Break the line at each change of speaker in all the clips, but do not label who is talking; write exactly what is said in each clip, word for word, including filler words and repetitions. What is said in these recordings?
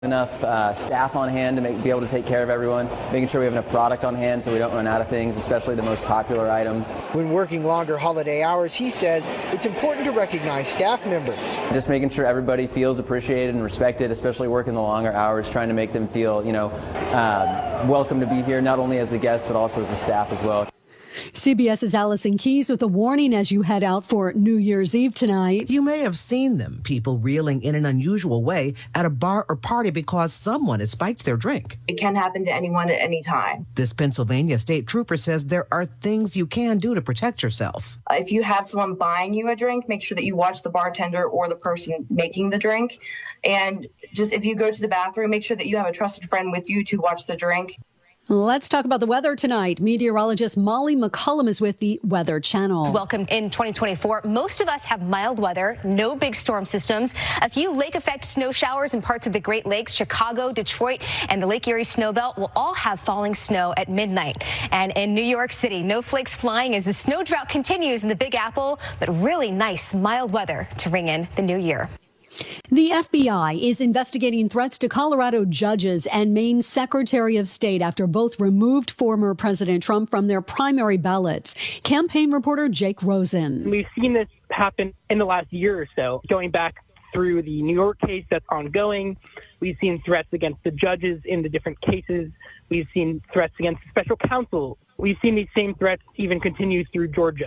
Enough uh, staff on hand to make, be able to take care of everyone, making sure we have enough product on hand so we don't run out of things, especially the most popular items.
When working longer holiday hours, he says it's important to recognize staff members.
Just making sure everybody feels appreciated and respected, especially working the longer hours, trying to make them feel, you know, uh, welcome to be here, not only as the guests, but also as the staff as well.
CBS's Allison Keyes with a warning as you head out for New Year's Eve tonight.
You may have seen them, people reeling in an unusual way at a bar or party because someone has spiked their drink.
It can happen to anyone at any time.
This Pennsylvania state trooper says there are things you can do to protect yourself.
Uh, if you have someone buying you a drink, make sure that you watch the bartender or the person making the drink. And just if you go to the bathroom, make sure that you have a trusted friend with you to watch the drink.
Let's talk about the weather tonight. Meteorologist Molly McCullum is with the Weather Channel.
Welcome in twenty twenty-four. Most of us have mild weather, no big storm systems, a few lake effect snow showers in parts of the Great Lakes. Chicago, Detroit, and the Lake Erie Snowbelt will all have falling snow at midnight. And in New York City, no flakes flying as the snow drought continues in the Big Apple, but really nice mild weather to ring in the new year.
The F B I is investigating threats to Colorado judges and Maine Secretary of State after both removed former President Trump from their primary ballots. Campaign reporter Jake Rosen.
We've seen this happen in the last year or so, going back through the New York case that's ongoing. We've seen threats against the judges in the different cases. We've seen threats against special counsel. We've seen these same threats even continue through Georgia.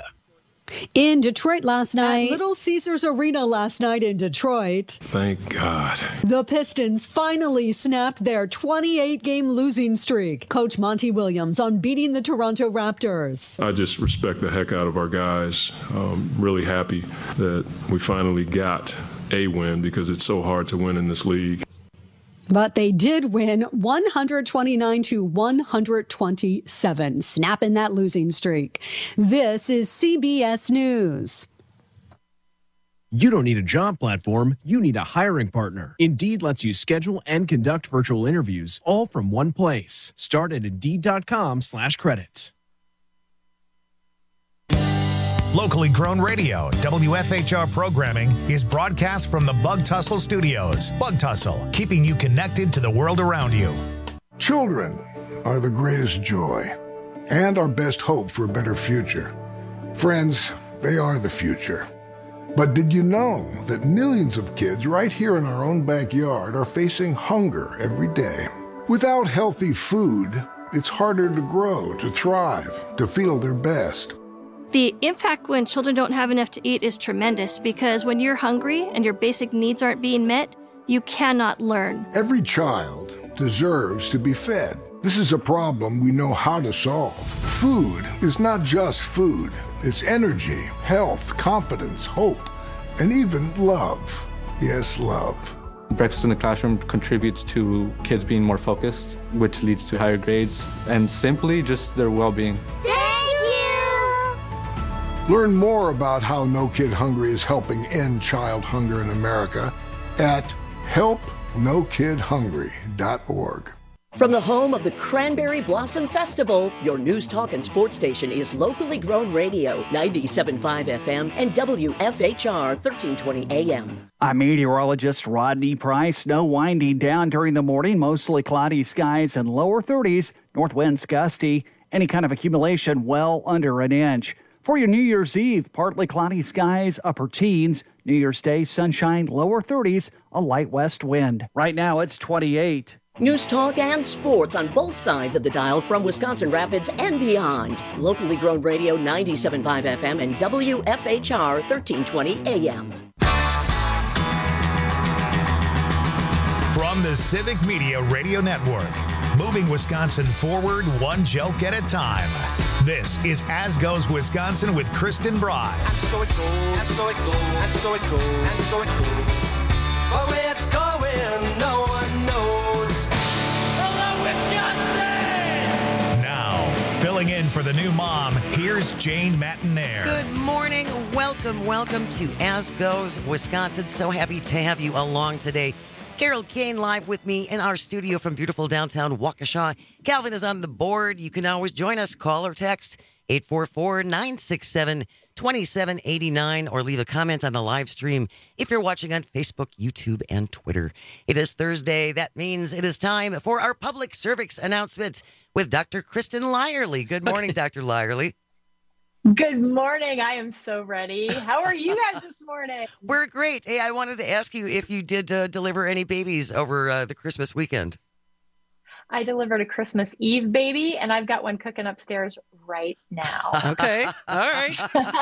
In Detroit last night, at Little Caesars Arena last night in Detroit.
Thank God.
The Pistons finally snapped their twenty-eight game losing streak. Coach Monty Williams on beating the Toronto Raptors.
I just respect the heck out of our guys. Um, really happy that we finally got a win because it's so hard to win in this league.
But they did win one twenty-nine to one twenty-seven, snapping that losing streak. This is C B S News.
You don't need a job platform, you need a hiring partner. Indeed lets you schedule and conduct virtual interviews all from one place. Start at Indeed.com slash credits.
Locally grown radio, W F H R programming is broadcast from the Bug Tussle Studios. Bug Tussle, keeping you connected to the world around you.
Children are the greatest joy and our best hope for a better future. Friends, they are the future. But did you know that millions of kids right here in our own backyard are facing hunger every day? Without healthy food, it's harder to grow, to thrive, to feel their best.
The impact when children don't have enough to eat is tremendous because when you're hungry and your basic needs aren't being met, you cannot learn.
Every child deserves to be fed. This is a problem we know how to solve. Food is not just food. It's energy, health, confidence, hope, and even love. Yes, love.
Breakfast in the classroom contributes to kids being more focused, which leads to higher grades, and simply just their well-being.
Learn more about how No Kid Hungry is helping end child hunger in America at help no kid hungry dot org.
From the home of the Cranberry Blossom Festival, your news, talk, and sports station is locally grown radio, ninety-seven point five F M and W F H R thirteen twenty A M.
I'm meteorologist Rodney Price. Snow winding down during the morning, mostly cloudy skies and lower thirties, north winds gusty, any kind of accumulation well under an inch. For your New Year's Eve, partly cloudy skies, upper teens. New Year's Day, sunshine, lower thirties, a light west wind. Right now, it's twenty-eight.
News, talk, and sports on both sides of the dial from Wisconsin Rapids and beyond. Locally grown radio, ninety-seven point five F M and W F H R thirteen twenty A M.
From the Civic Media Radio Network, moving Wisconsin forward one joke at a time. This is As Goes Wisconsin with Kristen Broad.
And so it goes, and so it goes, and so it goes, and so it goes. But where it's going, no one knows. Hello, Wisconsin!
Now, filling in for the new mom, here's Jane Matinaire.
Good morning. Welcome, welcome to As Goes Wisconsin. So happy to have you along today. Carol Kane live with me in our studio from beautiful downtown Waukesha. Calvin is on the board. You can always join us. Call or text eight four four, nine six seven, twenty-seven eighty-nine, or leave a comment on the live stream if you're watching on Facebook, YouTube, and Twitter. It is Thursday. That means it is time for our public service announcement with Doctor Kristen Lyerly. Good morning, Doctor Lyerly.
Good morning. I am so ready. How are you guys this morning?
We're great. Hey, I wanted to ask you if you did uh, deliver any babies over uh, the Christmas weekend.
I delivered a Christmas Eve baby, and I've got one cooking upstairs right now.
Okay. All right.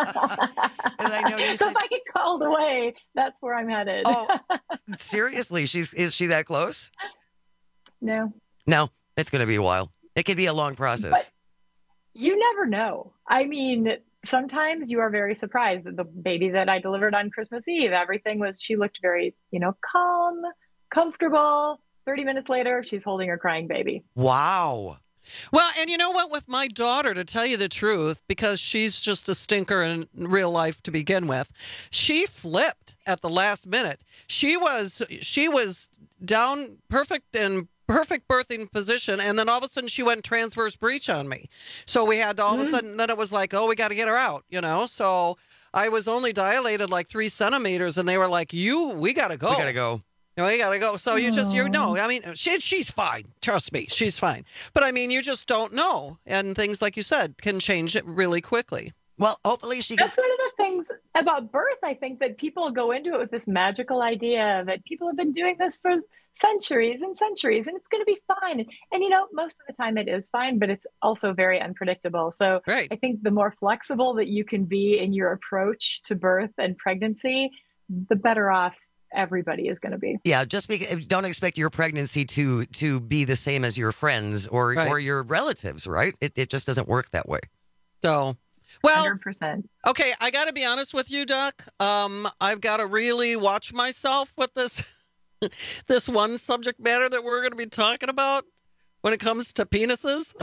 I know you
so
said...
if I get called away, that's where I'm headed.
Oh, seriously? She's is she that close?
No.
No, it's going to be a while. It could be a long process.
But you never know. I mean, sometimes you are very surprised. The baby that I delivered on Christmas Eve, everything was, she looked very, you know, calm, comfortable. thirty minutes later, she's holding her crying baby.
Wow.
Well, and you know what? With my daughter, to tell you the truth, because she's just a stinker in real life to begin with, she flipped at the last minute. She was she was down perfect and perfect birthing position, and then all of a sudden she went transverse breech on me. So we had to, all mm-hmm. of a sudden, then it was like, oh, we got to get her out, you know? So I was only dilated like three centimeters, and they were like, you, we got to go.
We got to go.
You know, you got to go. So you just, you know, I mean, she, she's fine. Trust me, she's fine. But I mean, you just don't know. And things, like you said, can change it really quickly.
Well, hopefully she can.
That's one of the things about birth. I think that people go into it with this magical idea that people have been doing this for centuries and centuries, and it's going to be fine. And, and, you know, most of the time it is fine, but it's also very unpredictable. So
right.
I think the more flexible that you can be in your approach to birth and pregnancy, the better off everybody is going to be.
Yeah, just because, don't expect your pregnancy to to be the same as your friends or
right.
or your relatives, right? It it just doesn't work that way.
So, well,
one hundred percent.
Okay, I got to be honest with you, Doc. Um, I've got to really watch myself with this this one subject matter that we're going to be talking about when it comes to penises.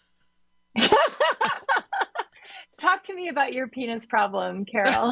Talk to me about your penis problem, Carol.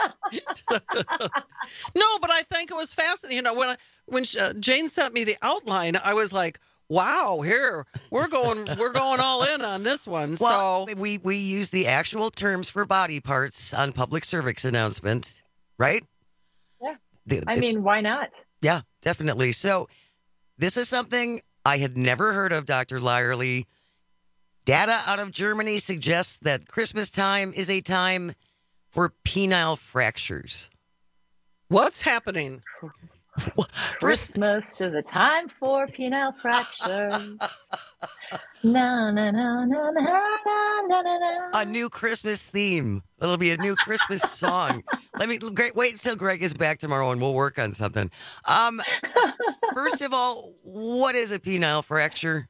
No, but I think it was fascinating. You know, when I, when uh, Jane sent me the outline, I was like, "Wow, here we're going, we're going all in on this one."
Well,
so
we we use the actual terms for body parts on public service announcement, right?
Yeah.
The,
I mean, why not?
Yeah, definitely. So this is something I had never heard of, Doctor Lyerly. Data out of Germany suggests that Christmas time is a time for penile fractures.
What's happening?
Christmas is a time for penile fractures. Na, na, na, na, na, na, na, na.
A new Christmas theme. It'll be a new Christmas song. Let me great, wait until Greg is back tomorrow and we'll work on something. Um, first of all, what is a penile fracture?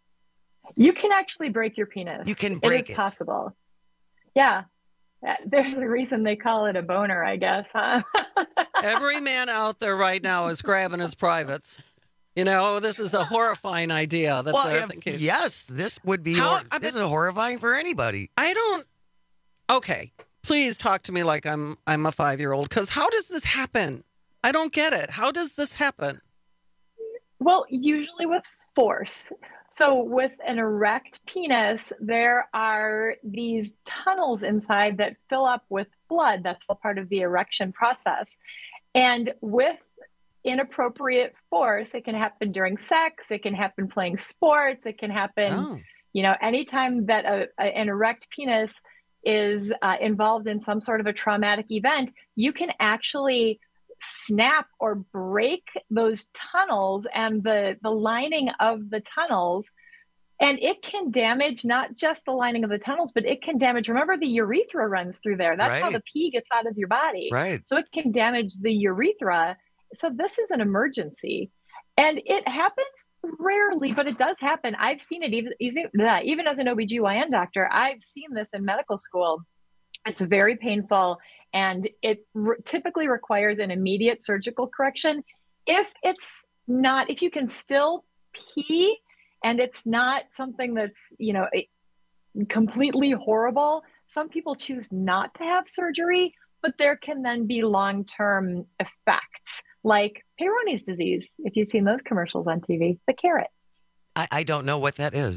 You can actually break your penis.
You can break it.
It is possible. Yeah. There's a reason they call it a boner, I guess, huh?
Every man out there right now is grabbing his privates. You know, this is a horrifying idea that
well,
they're
if,
thinking.
Yes, this would be.
How,
hor-
I
this
mean,
is horrifying for anybody.
I don't. Okay, please talk to me like I'm I'm a five-year-old. Because how does this happen? I don't get it. How does this happen?
Well, usually with force. So with an erect penis, there are these tunnels inside that fill up with blood. That's all part of the erection process. And with inappropriate force, it can happen during sex, it can happen playing sports, it can happen,
oh.
you know, anytime that a, a, an erect penis is uh, involved in some sort of a traumatic event, you can actually snap or break those tunnels and the, the lining of the tunnels. And it can damage not just the lining of the tunnels, but it can damage, remember the urethra runs through there. That's
right.
how the pee gets out of your body.
Right.
So it can damage the urethra. So this is an emergency. And it happens rarely, but it does happen. I've seen it even, even, even as an O B G Y N doctor. I've seen this in medical school. It's very painful. And it re- typically requires an immediate surgical correction. If it's not, if you can still pee and it's not something that's, you know, completely horrible, some people choose not to have surgery, but there can then be long-term effects like Peyronie's disease. If you've seen those commercials on T V, the carrot.
I, I don't know what that is.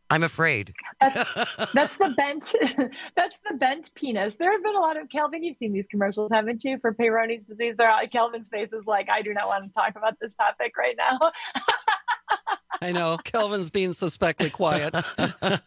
I'm afraid.
That's, that's the bent. That's the bent penis. There have been a lot of Calvin. You've seen these commercials, haven't you, for Peyronie's disease? They're all, Calvin's face is like, I do not want to talk about this topic right now.
I know. Kelvin's being suspectly quiet.
There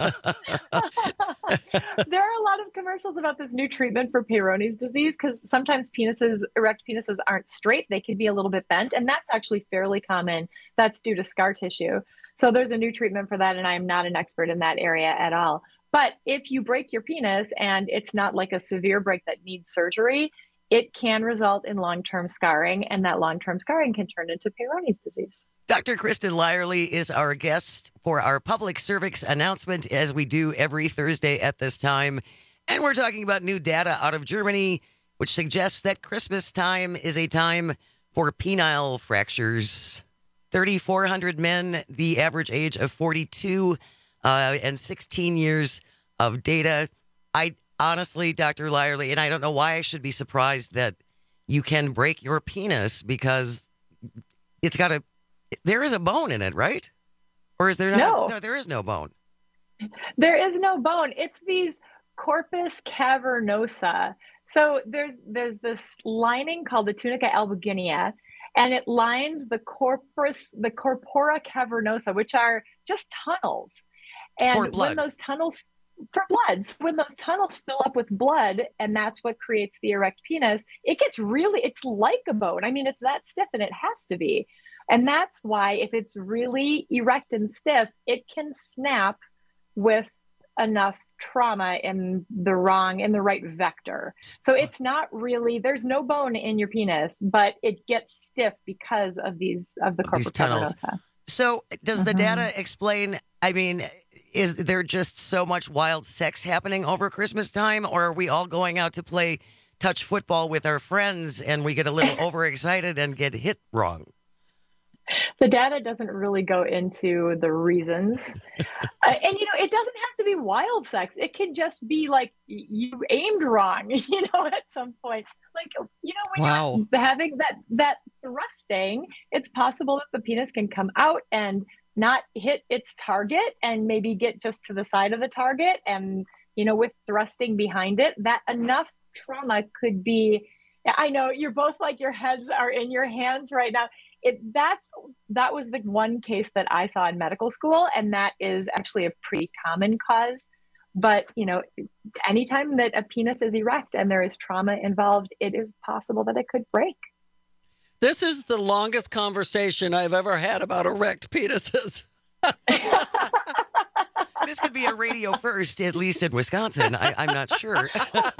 are a lot of commercials about this new treatment for Peyronie's disease because sometimes penises, erect penises, aren't straight. They can be a little bit bent, and that's actually fairly common. That's due to scar tissue. So there's a new treatment for that, and I'm not an expert in that area at all. But if you break your penis and it's not like a severe break that needs surgery, it can result in long-term scarring, and that long-term scarring can turn into Peyronie's disease.
Doctor Kristen Lyerly is our guest for our public cervix announcement, as we do every Thursday at this time. And we're talking about new data out of Germany, which suggests that Christmas time is a time for penile fractures. three thousand four hundred men, the average age of forty-two, uh, and sixteen years of data. I honestly, Doctor Lyerly, and I don't know why I should be surprised that you can break your penis because it's got a, there is a bone in it, right? Or is there not?
No,
no there is no bone.
There is no bone. It's these corpus cavernosa. So there's there's this lining called the tunica albuginea, and it lines the corpus, the corpora cavernosa, which are just tunnels. And
For blood.
when those tunnels for blood, when those tunnels fill up with blood, and that's what creates the erect penis, it gets really, it's like a bone. I mean, it's that stiff, and it has to be. And that's why if it's really erect and stiff, it can snap with enough trauma in the wrong, in the right vector. So it's not really, there's no bone in your penis, but it gets stiff because of these, of the corpus cavernosa.
So does the
Mhm.
data explain, I mean, is there just so much wild sex happening over Christmas time, or are we all going out to play touch football with our friends and we get a little overexcited and get hit wrong?
The data doesn't really go into the reasons. uh, and, you know, it doesn't have to be wild sex. It can just be like you aimed wrong, you know, at some point. Like, you know, when
Wow.
you're having that, that thrusting, it's possible that the penis can come out and not hit its target and maybe get just to the side of the target. And, you know, with thrusting behind it, that enough trauma could be, I know you're both like your heads are in your hands right now. It, that's that was the one case that I saw in medical school, and that is actually a pretty common cause. But, you know, anytime that a penis is erect and there is trauma involved, it is possible that it could break.
This is the longest conversation I've ever had about erect penises.
This could be a radio first, at least in Wisconsin. I, I'm not sure.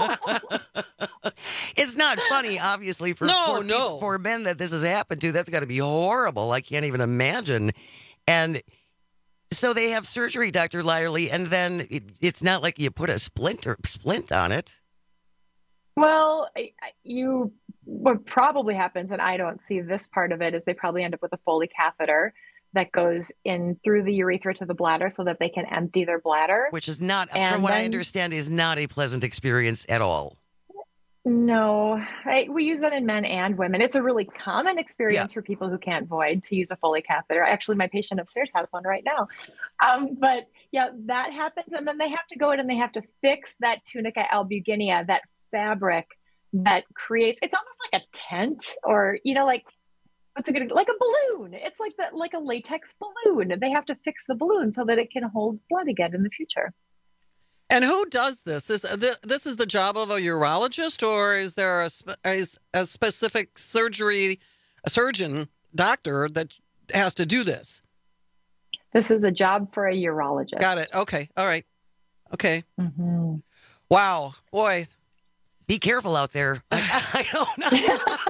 It's not funny, obviously, for,
No,
for,
no.
for men that this has happened to. That's got to be horrible. I can't even imagine. And so they have surgery, Doctor Lyerly, and then it, it's not like you put a splint or splint on it.
Well, I- I- you what probably happens, and I don't see this part of it, is they probably end up with a Foley catheter that goes in through the urethra to the bladder so that they can empty their bladder.
Which is not,
And
from what I
then-
understand, is not a pleasant experience at all.
No, I, we use that in men and women. It's a really common experience for people who can't void to use a Foley catheter. Actually, my patient upstairs has one right now. Um, but yeah, that happens. And then they have to go in and they have to fix that tunica albuginea, that fabric that creates, it's almost like a tent, or, you know, like, what's a good, like a balloon. It's like the, like a latex balloon. They have to fix the balloon so that it can hold blood again in the future.
And who does this? Is th- this is the job of a urologist, or is there a, spe- is a specific surgery, a surgeon, doctor that has to do this?
This is a job for a urologist.
Got it. Okay. All right. Okay.
Mm-hmm.
Wow. Boy.
Be careful out there. I, I don't know.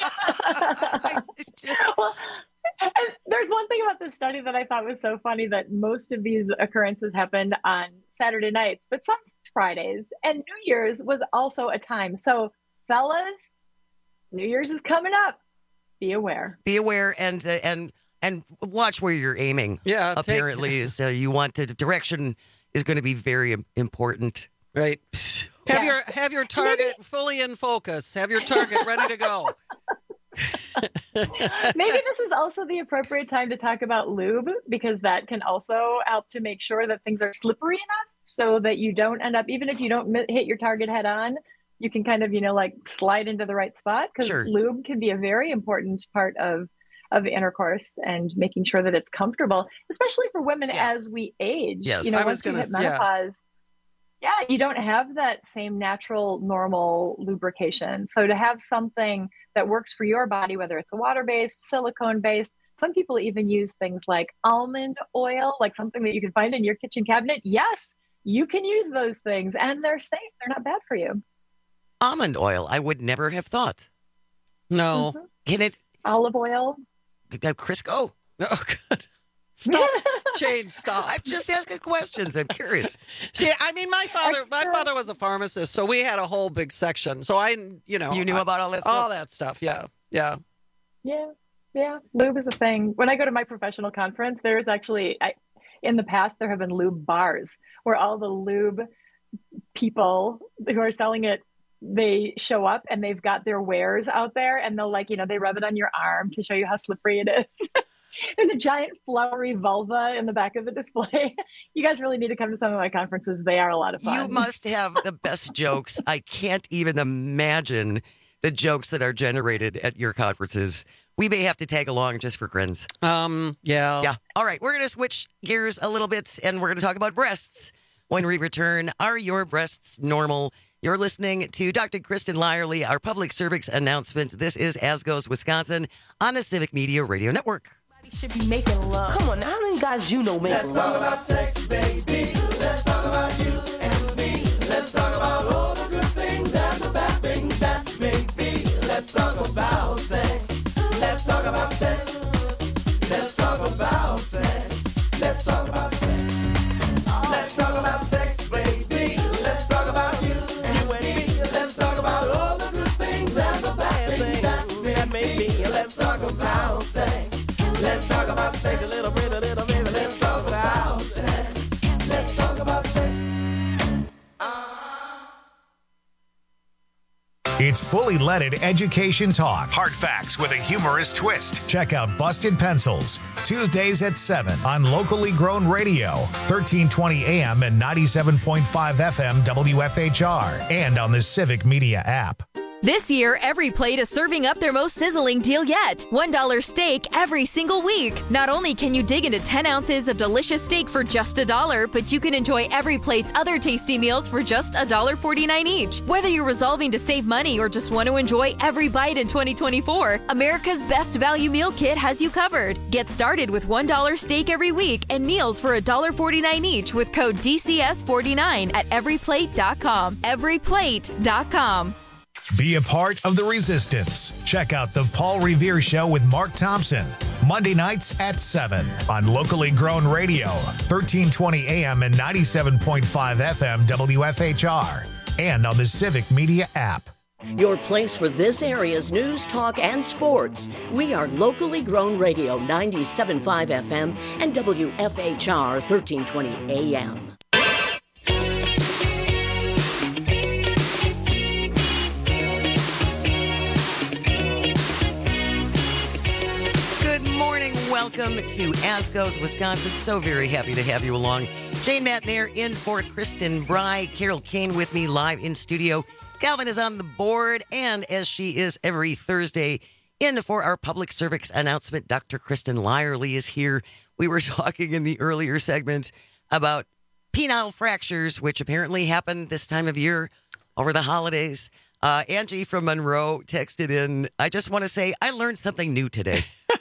Well, and there's one thing about this study that I thought was so funny, that most of these occurrences happened on Saturday nights, but some Fridays, and New Year's was also a time. So fellas, New Year's is coming up. Be aware.
Be aware and uh, and and watch where you're aiming.
Yeah. take-
Apparently, so you want to, direction is going to be very im- important.
Right. Have
Yeah.
your have your target fully in focus. Have your target ready to go.
Maybe this is also the appropriate time to talk about lube, because that can also help to make sure that things are slippery enough so that you don't end up, even if you don't hit your target head on, you can kind of, you know, like slide into the right spot, because
Sure.
lube can be a very important part of of intercourse and making sure that it's comfortable, especially for women as we age.
Yes.
You know,
I was
once you
gonna-
hit menopause, yeah, you don't have that same natural, normal lubrication. So to have something that works for your body, whether it's a water-based, silicone-based, some people even use things like almond oil, like something that you can find in your kitchen cabinet. Yes, you can use those things, and they're safe. They're not bad for you.
Almond oil, I would never have thought.
No.
Mhm.
Can it,
Olive oil.
uh, Crisco?
Oh, God. Stop. Jane, stop.
I'm just asking questions. I'm curious.
See, I mean, my father, my father was a pharmacist, so we had a whole big section. So I, you know,
You knew
I-
about all that
all
stuff?
that stuff. Yeah, yeah.
Yeah, yeah. Lube is a thing. When I go to my professional conference, there's actually, I, in the past, there have been lube bars where all the lube people who are selling it, they show up and they've got their wares out there, and they'll, like, you know, they rub it on your arm to show you how slippery it is. There's a giant flowery vulva in the back of the display. You guys really need to come to some of my conferences. They are a lot of fun.
You must have the best jokes. I can't even imagine the jokes that are generated at your conferences. We may have to tag along just for grins.
Um, yeah.
Yeah. All right. We're going to switch gears a little bit, and we're going to talk about breasts when we return. Are your breasts normal? You're listening to Doctor Kristen Lyerly, our public cervix announcement. This is As Goes Wisconsin on the Civic Media Radio Network.
Should be making love. Come on, how many guys you know make
Let's
love?
talk about sex, baby. Let's talk about you and me. Let's talk about all the good things and the bad things that may be. Let's talk about sex. Let's talk about sex. Let's talk about sex. Let's talk about sex. Let's talk about sex, baby. Let's talk about you and me. Let's talk about all the good things and the bad things that may be. Let's talk about sex. Let's talk about sex a little bit, a little bit. Let's talk about sex. Let's talk about sex.
It's fully leaded education talk. Hard facts with a humorous twist. Check out Busted Pencils, Tuesdays at seven on locally grown radio, thirteen twenty A M and ninety-seven point five F M W F H R, and on the Civic Media app.
This year, Every Plate is serving up their most sizzling deal yet. one dollar steak every single week. Not only can you dig into ten ounces of delicious steak for just a dollar, but you can enjoy Every Plate's other tasty meals for just one dollar forty-nine each. Whether you're resolving to save money or just want to enjoy every bite in twenty twenty-four, America's Best Value Meal Kit has you covered. Get started with one dollar steak every week and meals for one dollar forty-nine each with code D C S forty-nine at every plate dot com. every plate dot com.
Be a part of the resistance. Check out The Paul Revere Show with Mark Thompson, Monday nights at seven on locally grown radio, thirteen twenty A M and ninety-seven point five F M W F H R, and on the Civic Media app.
Your place for this area's news, talk, and sports. We are locally grown radio, ninety-seven point five F M and W F H R thirteen twenty A M.
Welcome to As Goes Wisconsin. So very happy to have you along. Jane Matnair in for Kristen Bry. Carol Kane with me live in studio. Calvin is on the board, and as she is every Thursday, in for our public cervix announcement, Doctor Kristen Lyerly is here. We were talking in the earlier segment about penile fractures, which apparently happen this time of year over the holidays. Uh, Angie from Monroe texted in, I just want to say I learned something new today.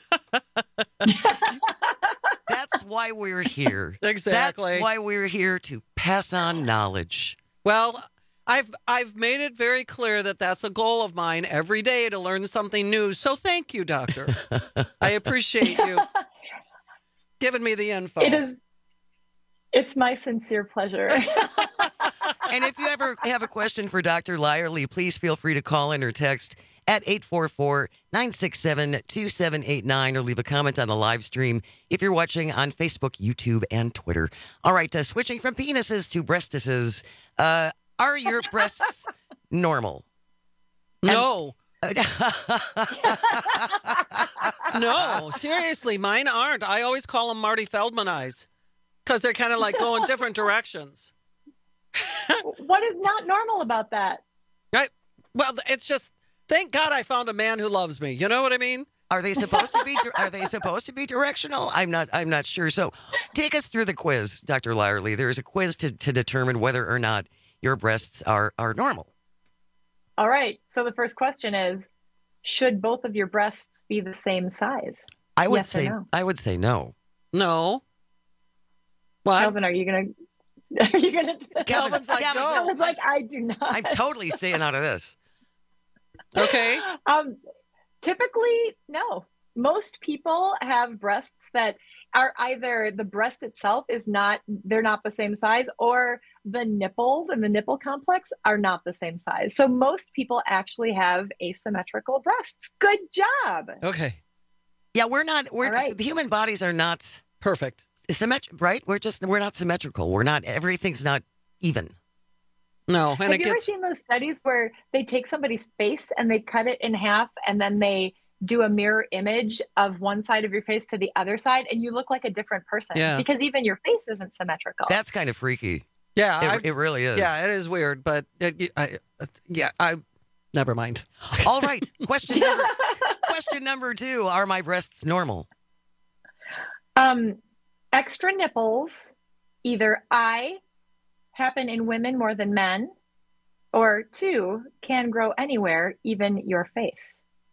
That's why we're here.
Exactly.
That's why we're here, to pass on knowledge.
Well, I've I've made it very clear that that's a goal of mine every day, to learn something new. So thank you, Doctor. I appreciate you giving me the info.
It is. It's my sincere pleasure.
And if you ever have a question for Doctor Lyerly, please feel free to call in or text at eight four four, nine six seven, two seven eight nine or leave a comment on the live stream if you're watching on Facebook, YouTube, and Twitter. All right, uh, switching from penises to breastises. Uh, are your breasts normal?
No.
And,
No, seriously, mine aren't. I always call them Marty Feldman eyes because they're kind of like going different directions.
What is not normal about that?
Right? Well, it's just, thank God I found a man who loves me. You know what I mean?
Are they supposed to be? Are they supposed to be directional? I'm not. I'm not sure. So, take us through the quiz, Doctor Lyerly. There is a quiz to, to determine whether or not your breasts are are normal.
All right. So the first question is, should both of your breasts be the same size?
I would
Yes or
say.
no?
I would say no.
No. Well,
Calvin, are you gonna? Are you gonna?
Calvin's like,
Calvin's-
no.
Calvin's like, I do not.
I'm totally staying out of this.
Okay.
Um, typically, no. Most people have breasts that are either the breast itself is not, they're not the same size, or the nipples and the nipple complex are not the same size. So most people actually have asymmetrical breasts. Good job.
Okay.
Yeah, we're not. We're
All right.
human bodies are not
Perfect.
symmetric, right? We're just we're not symmetrical. We're not. Everything's not even.
No, and
Have
it
you ever
gets.
seen those studies where they take somebody's face and they cut it in half and then they do a mirror image of one side of your face to the other side and you look like a different person?
Yeah.
Because even your face isn't symmetrical.
That's kind of freaky.
Yeah,
It,
I-
it really is.
Yeah, it is weird, but it, I, yeah, I. Never mind.
All right. Question number. question number two: are my breasts normal?
Um, extra nipples, either I, happen in women more than men, or two, can grow anywhere, even your face.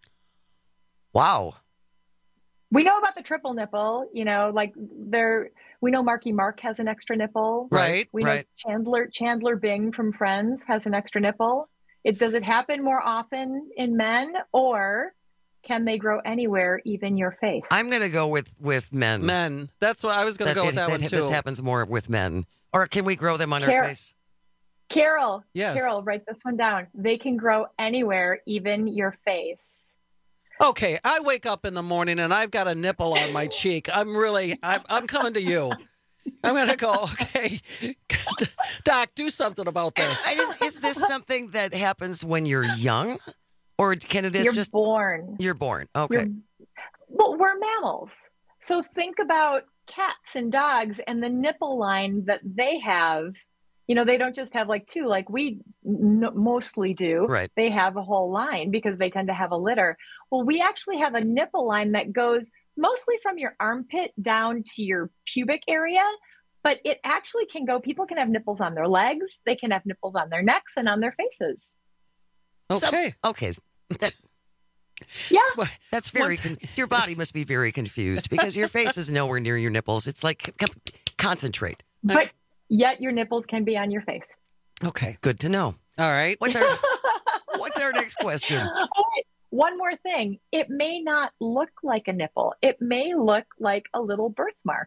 Wow.
We know about the triple nipple, you know, like there, we know Marky Mark has an extra nipple.
Right,
We
right.
know Chandler, Chandler Bing from Friends has an extra nipple. It, does it happen more often in men, or can they grow anywhere, even your face?
I'm going to go with with men.
Men. That's what I was going to go with that, one too.
This happens more with men. Or can we grow them on our
Car-
face?
Carol,
Yes.
Carol, write this one down. They can grow anywhere, even your face.
Okay, I wake up in the morning and I've got a nipple on my cheek. I'm really, I'm, I'm coming to you. I'm going to go, okay, Doc, do something about this.
And is, is this something that happens when you're young? Or can it is
You're
just
born.
You're born. Okay.
You're- well, we're mammals. So think about cats and dogs and the nipple line that they have. You know, they don't just have like two, like we n- mostly do.
Right.
They have a whole line because they tend to have a litter. Well, we actually have a nipple line that goes mostly from your armpit down to your pubic area, but it actually can go, people can have nipples on their legs, they can have nipples on their necks and on their faces.
Okay.
So- okay. That,
Yeah.
that's very, con- your body must be very confused because your face is nowhere near your nipples. It's like, c- concentrate.
But yet your nipples can be on your face.
Okay.
Good to know.
All right.
What's our, what's our next question?
All right. One more thing. It may not look like a nipple. It may look like a little birthmark.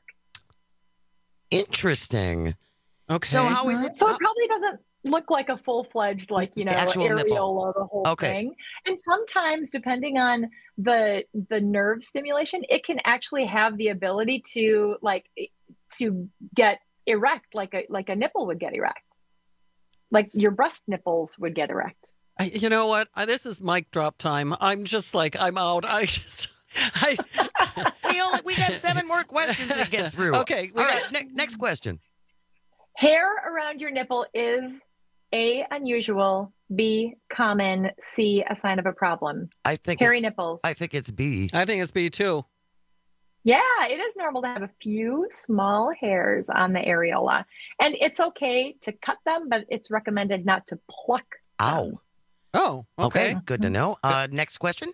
Interesting.
Okay.
So how is it?
So it probably doesn't look like a full-fledged, like, you know,
Actual
areola,
nipple.
the whole
Okay.
thing. And sometimes, depending on the the nerve stimulation, it can actually have the ability to like to get erect, like a like a nipple would get erect, like your breast nipples would get erect.
I, you know what? I, this is mic drop time. I'm just like, I'm out. I just, I.
we only we have seven more questions to get through.
Okay. We
All
got,
right. Ne- next question.
Hair around your nipple is A, unusual, B, common, C, a sign of a problem.
I think
Hairy
it's,
nipples.
I think it's B.
I think it's B too.
Yeah, it is normal to have a few small hairs on the areola. And it's okay to cut them, but it's recommended not to pluck.
Ow.
Oh, okay.
Okay. Good to know. Uh, next question.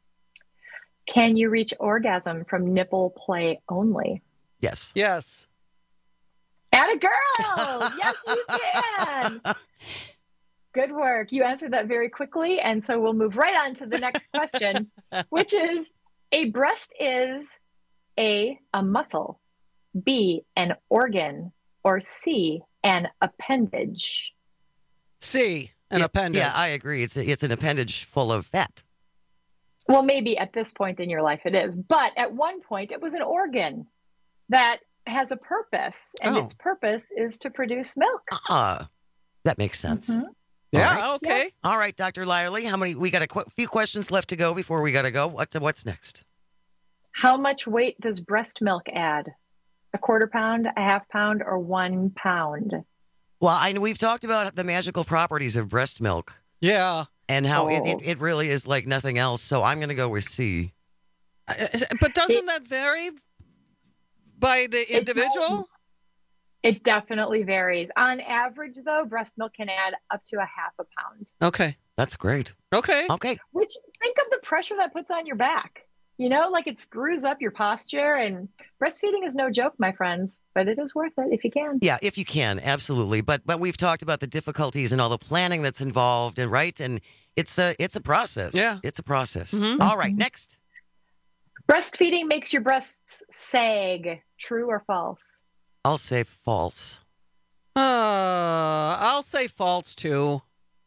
Can you reach orgasm from nipple play only?
Yes.
Yes.
Atta girl! Yes, you can! Good work. You answered that very quickly. And so we'll move right on to the next question, which is a breast is A, a muscle, B, an organ, or C, an appendage.
C, an
yeah,
appendage.
Yeah, I agree. It's a, it's an appendage full of fat.
Well, maybe at this point in your life it is, but at one point it was an organ that has a purpose, and
Oh.
its purpose is to produce milk.
Ah, that makes sense.
Mhm.
Yeah,
All right.
okay.
All right, Doctor Lyerly, how many? We got a qu- few questions left to go before we got to go. What, what's next?
How much weight does breast milk add? A quarter pound, a half pound, or one pound?
Well, I know we've talked about the magical properties of breast milk.
Yeah.
And how it,
Oh.
it, it really is like nothing else. So I'm going to go with C.
But doesn't that vary by the individual?
It definitely varies. On average, though, breast milk can add up to a half a pound.
Okay.
That's great.
Okay.
Okay.
Which, think of the pressure that puts on your back. You know, like it screws up your posture, and breastfeeding is no joke, my friends, but it is worth it if you can.
Yeah, if you can, absolutely. But but we've talked about the difficulties and all the planning that's involved, and right, and it's a it's a process.
Yeah,
it's a process.
Mm-hmm.
All right, next.
Breastfeeding makes your breasts sag. True or false?
I'll say false.
Uh, I'll say false too.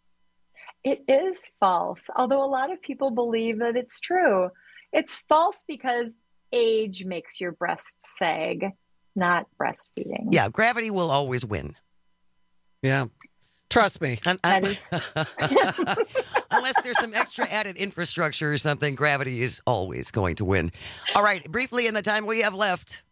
It is false, although a lot of people believe that it's true. It's false because age makes your breasts sag, not breastfeeding.
Yeah, gravity will always win.
Yeah, trust me.
Un- un- Unless there's some extra added infrastructure or something, gravity is always going to win. All right, briefly in the time we have left,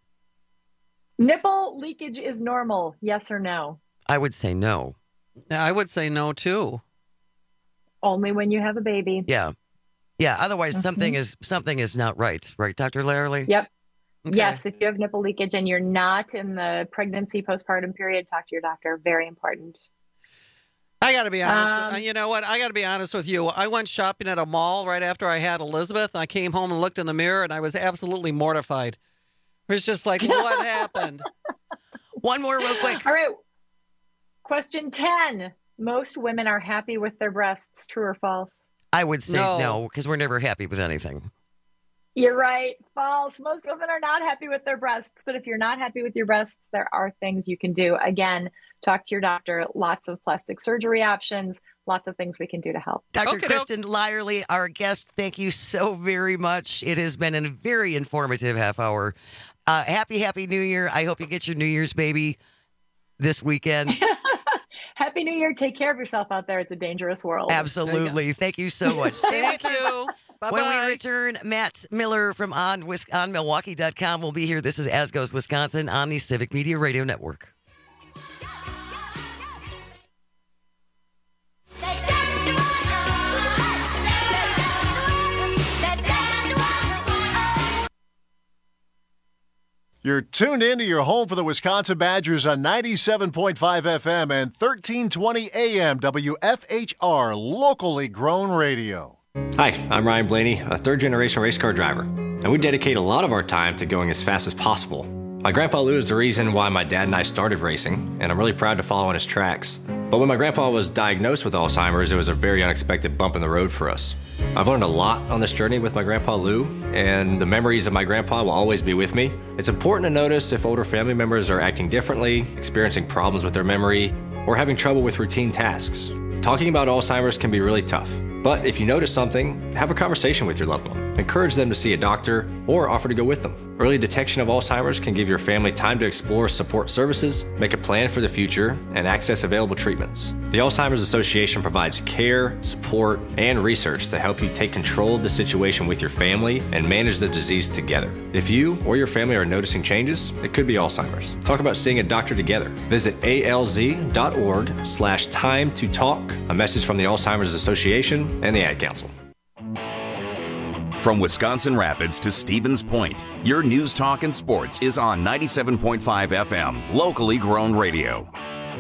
Nipple leakage is normal, yes or no?
I would say no.
I would say no too.
Only when you have a baby.
Yeah. Yeah, otherwise
Mm-hmm.
something is something is not right. Right, Doctor Larrelly?
Yep.
Okay.
Yes, if you have nipple leakage and you're not in the pregnancy postpartum period, talk to your doctor. Very important.
I got to be honest.
Um,
with, you know what? I got to be honest with you. I went shopping at a mall right after I had Elizabeth. I came home and looked in the mirror, and I was absolutely mortified. It was just like, what happened?
One more real quick.
All right. Question ten. Most women are happy with their breasts. True or false?
I would say
No.
no, because we're never happy with anything.
You're right. False. Most women are not happy with their breasts, but if you're not happy with your breasts, there are things you can do. Again, talk to your doctor. Lots of plastic surgery options, lots of things we can do to help.
Doctor
Okay,
Kristen Lyerly, our guest, thank you so very much. It has been a very informative half hour. Uh, happy, happy New Year. I hope you get your New Year's baby this weekend.
Happy New Year. Take care of yourself out there. It's a dangerous world.
Absolutely. Thank you so much. Stay
Thank
with us.
you. Bye-bye.
When we return, Matt Miller from on, on Milwaukee dot com will be here. This is As Goes Wisconsin on the Civic Media Radio Network.
You're tuned in to your home for the Wisconsin Badgers on ninety-seven point five F M and thirteen twenty A M W F H R, locally grown radio.
Hi, I'm Ryan Blaney, a third-generation race car driver, and we dedicate a lot of our time to going as fast as possible. My grandpa Lou is the reason why my dad and I started racing, and I'm really proud to follow in his tracks. But when my grandpa was diagnosed with Alzheimer's, it was a very unexpected bump in the road for us. I've learned a lot on this journey with my grandpa Lou, and the memories of my grandpa will always be with me. It's important to notice if older family members are acting differently, experiencing problems with their memory, or having trouble with routine tasks. Talking about Alzheimer's can be really tough. But if you notice something, have a conversation with your loved one. Encourage them to see a doctor or offer to go with them. Early detection of Alzheimer's can give your family time to explore support services, make a plan for the future, and access available treatments. The Alzheimer's Association provides care, support, and research to help you take control of the situation with your family and manage the disease together. If you or your family are noticing changes, it could be Alzheimer's. Talk about seeing a doctor together. Visit alz.org slash time to talk. A message from the Alzheimer's Association and the Ad Council.
From Wisconsin Rapids to Stevens Point, your news, talk, and sports is on ninety-seven point five F M, locally grown radio.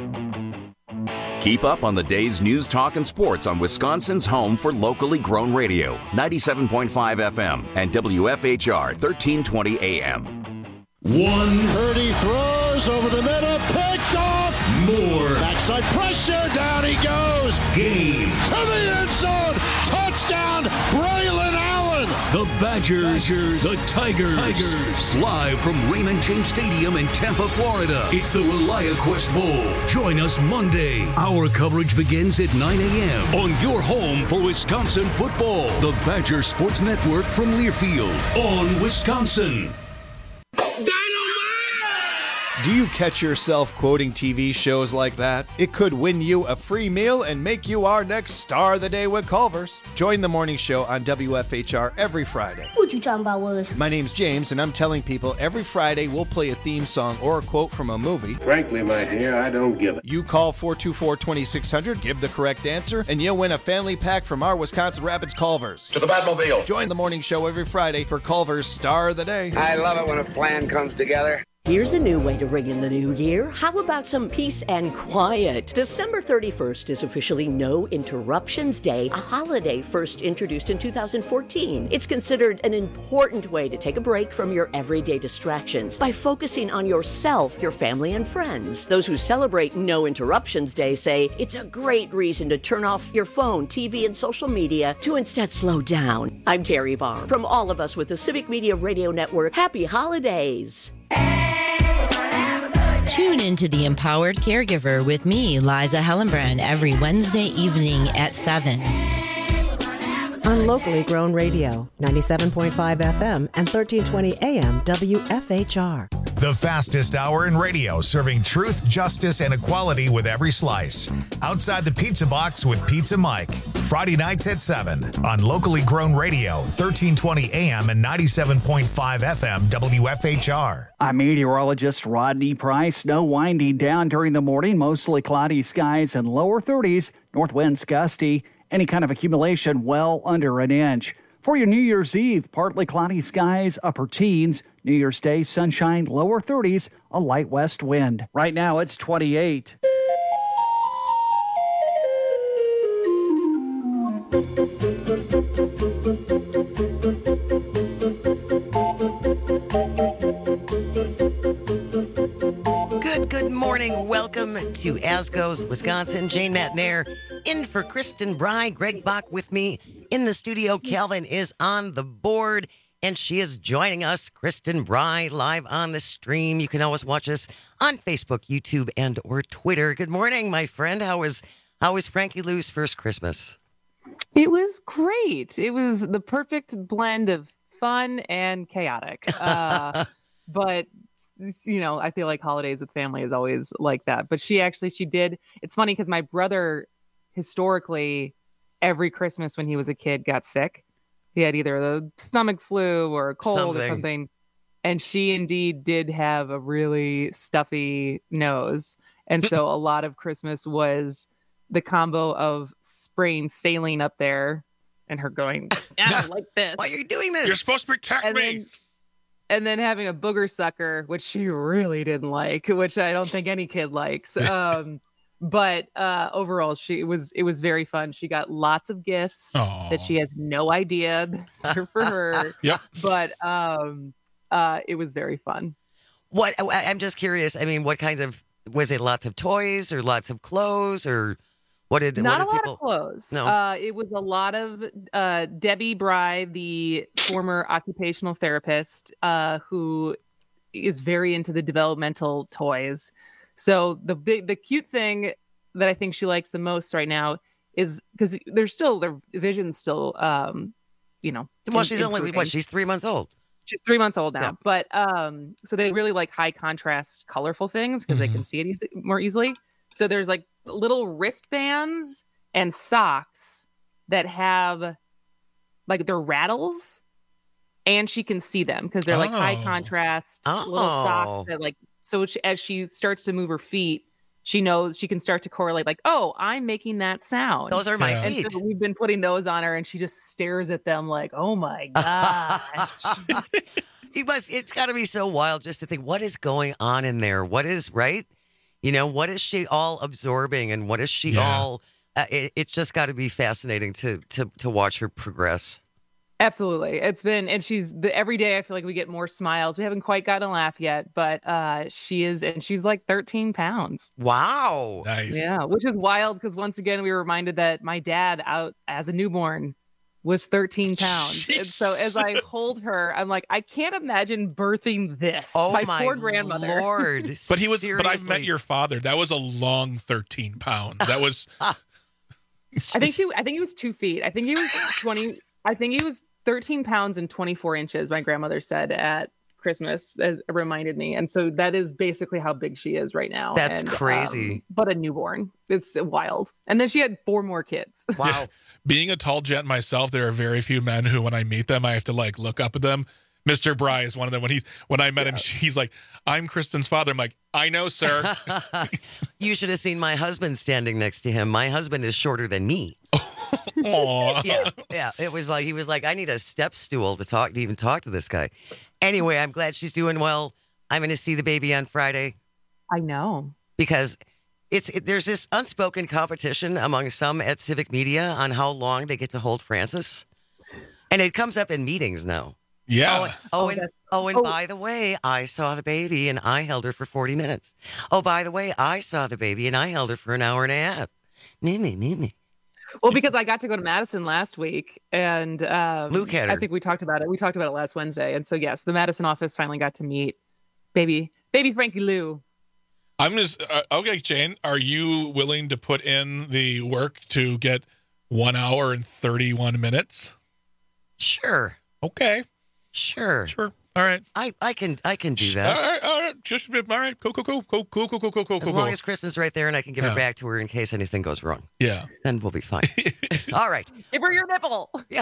Keep up on the day's news, talk, and sports on Wisconsin's home for locally grown radio, ninety-seven point five F M and W F H R thirteen twenty A M.
One. Purdy throws over the middle, picked off. More. Backside pressure, down he goes. Game. To the end zone. Touchdown, Braylon Allen.
The Badgers, Badgers, the Tigers. Tigers, live from Raymond James Stadium in Tampa, Florida. It's the ReliaQuest Bowl. Join us Monday. Our coverage begins at nine a.m. on your home for Wisconsin football. The Badger Sports Network from Learfield on Wisconsin.
Do you catch yourself quoting T V shows like that? It could win you a free meal and make you our next star of the day with Culver's. Join the morning show on W F H R every Friday.
What you talking about, was?
My name's James, and I'm telling people every Friday we'll play a theme song or a quote from a movie.
Frankly, my dear, I don't give it.
You call four two four, two six zero zero, give the correct answer, and you'll win a family pack from our Wisconsin Rapids Culver's.
To the Batmobile.
Join the morning show every Friday for Culver's Star of the Day.
I love it when a plan comes together.
Here's a new way to ring in the new year. How about some peace and quiet? December thirty-first is officially No Interruptions Day, a holiday first introduced in two thousand fourteen. It's considered an important way to take a break from your everyday distractions by focusing on yourself, your family, and friends. Those who celebrate No Interruptions Day say it's a great reason to turn off your phone, T V, and social media to instead slow down. I'm Terry Barr. From all of us with the Civic Media Radio Network, happy holidays.
Tune into The Empowered Caregiver with me, Liza Hellenbrand, every Wednesday evening at seven.
On locally grown radio, ninety-seven point five F M and thirteen twenty A M W F H R.
The fastest hour in radio, serving truth, justice, and equality with every slice. Outside the Pizza Box with Pizza Mike. Friday nights at seven on locally grown radio, thirteen twenty A M and ninety-seven point five F M W F H R.
I'm meteorologist Rodney Price. Snow winding down during the morning, mostly cloudy skies and lower thirties, north winds gusty. Any kind of accumulation well under an inch. For your New Year's Eve, partly cloudy skies, upper teens. New Year's Day, sunshine, lower thirties, a light west wind. Right now, it's twenty-eight.
Good, good morning. Welcome to As Goes Wisconsin. Jane Matnair in for Kristen Bry. Greg Bach with me in the studio. Calvin is on the board, and she is joining us. Kristen Bry live on the stream. You can always watch us on Facebook, YouTube, and or Twitter. Good morning, my friend. How was how was Frankie Lou's first Christmas?
It was great. It was the perfect blend of fun and chaotic. Uh, but you know, I feel like holidays with family is always like that. But she actually, she did. It's funny because my brother historically every Christmas when he was a kid got sick. He had either the stomach flu or a cold something. or something. And she indeed did have a really stuffy nose. And so a lot of Christmas was the combo of Spring sailing up there and her going, yeah, like this.
Why are you doing this?
You're supposed to protect
and
me.
Then, and then having a booger sucker, which she really didn't like, which I don't think any kid likes. Um, but uh, overall, she it was it was very fun. She got lots of gifts Aww. that she has no idea are for her.
Yep.
But um, uh, it was very fun.
What I'm just curious. I mean, what kinds of was it? Lots of toys or lots of clothes or what did
not
what did
a
people...
lot of clothes?
No,
uh, it was a lot of uh, Debbie Bry, the former occupational therapist, uh, who is very into the developmental toys. So the big, the cute thing that I think she likes the most right now is because they're still their vision's still, um, you know.
Well, she's improving. only what? She's three months old.
She's three months old now,
yeah.
but um, so they really like high contrast, colorful things because mm-hmm. they can see it easy, more easily. So there's like little wristbands and socks that have like they're rattles, and she can see them because they're like oh. high contrast
oh.
little socks that like. So she, as she starts to move her feet, she knows she can start to correlate like, oh, I'm making that sound.
Those are my
yeah.
feet.
And so we've been putting those on her, and she just stares at them like, oh my gosh.
You must. It's got to be so wild just to think what is going on in there. What is right? You know, what is she all absorbing, and what is she yeah. all? Uh, it, it's just got to be fascinating to to to watch her progress.
Absolutely. It's been, and she's the, every day I feel like we get more smiles. We haven't quite gotten a laugh yet, but uh, she is, and she's like thirteen pounds.
Wow.
Nice.
Yeah. Which is wild because once again, we were reminded that my dad out as a newborn was thirteen pounds. Jeez. And so as I hold her, I'm like, I can't imagine birthing this.
Oh my,
my poor grandmother.
Lord.
But he was,
Seriously.
but I've met your father. That was a long thirteen pounds. That was,
I think she, I think he was two feet. I think he was twenty. I think he was thirteen pounds and twenty-four inches. My grandmother said at Christmas, as it reminded me. And so that is basically how big she is right now.
That's
and,
crazy.
Um, but a newborn. It's wild. And then she had four more kids.
Wow.
Being a tall gent myself, there are very few men who, when I meet them, I have to like look up at them. Mister Bry is one of them. When he's when I met yeah. him, he's like, "I'm Kristen's father." I'm like, "I know, sir."
You should have seen my husband standing next to him. My husband is shorter than me.
Aww.
Yeah, yeah. It was like he was like, "I need a step stool to talk to even talk to this guy." Anyway, I'm glad she's doing well. I'm going to see the baby on Friday.
I know,
because it's it, there's this unspoken competition among some at Civic Media on how long they get to hold Frances, and it comes up in meetings now.
Yeah.
Oh, and, oh, and, oh, and oh. by the way, I saw the baby and I held her for forty minutes. Oh, by the way, I saw the baby and I held her for an hour and a half. Nee, nee, nee, nee.
Well, because I got to go to Madison last week, and um,
Luke had her.
I think we talked about it. We talked about it last Wednesday, and so yes, the Madison office finally got to meet baby, baby Frankie Lou.
I'm just uh, okay, Jane. Are you willing to put in the work to get one hour and thirty-one minutes?
Sure.
Okay.
Sure.
Sure. All right.
I, I can I can do that.
All right. All right. Just all right. Cool. Cool. Cool. Cool. Cool. Cool. Cool. Cool. Cool.
As long as Kristen's right there and I can give
yeah.
her back to her in case anything goes wrong.
Yeah.
Then we'll be fine. All right.
Give her your nipple.
Yeah.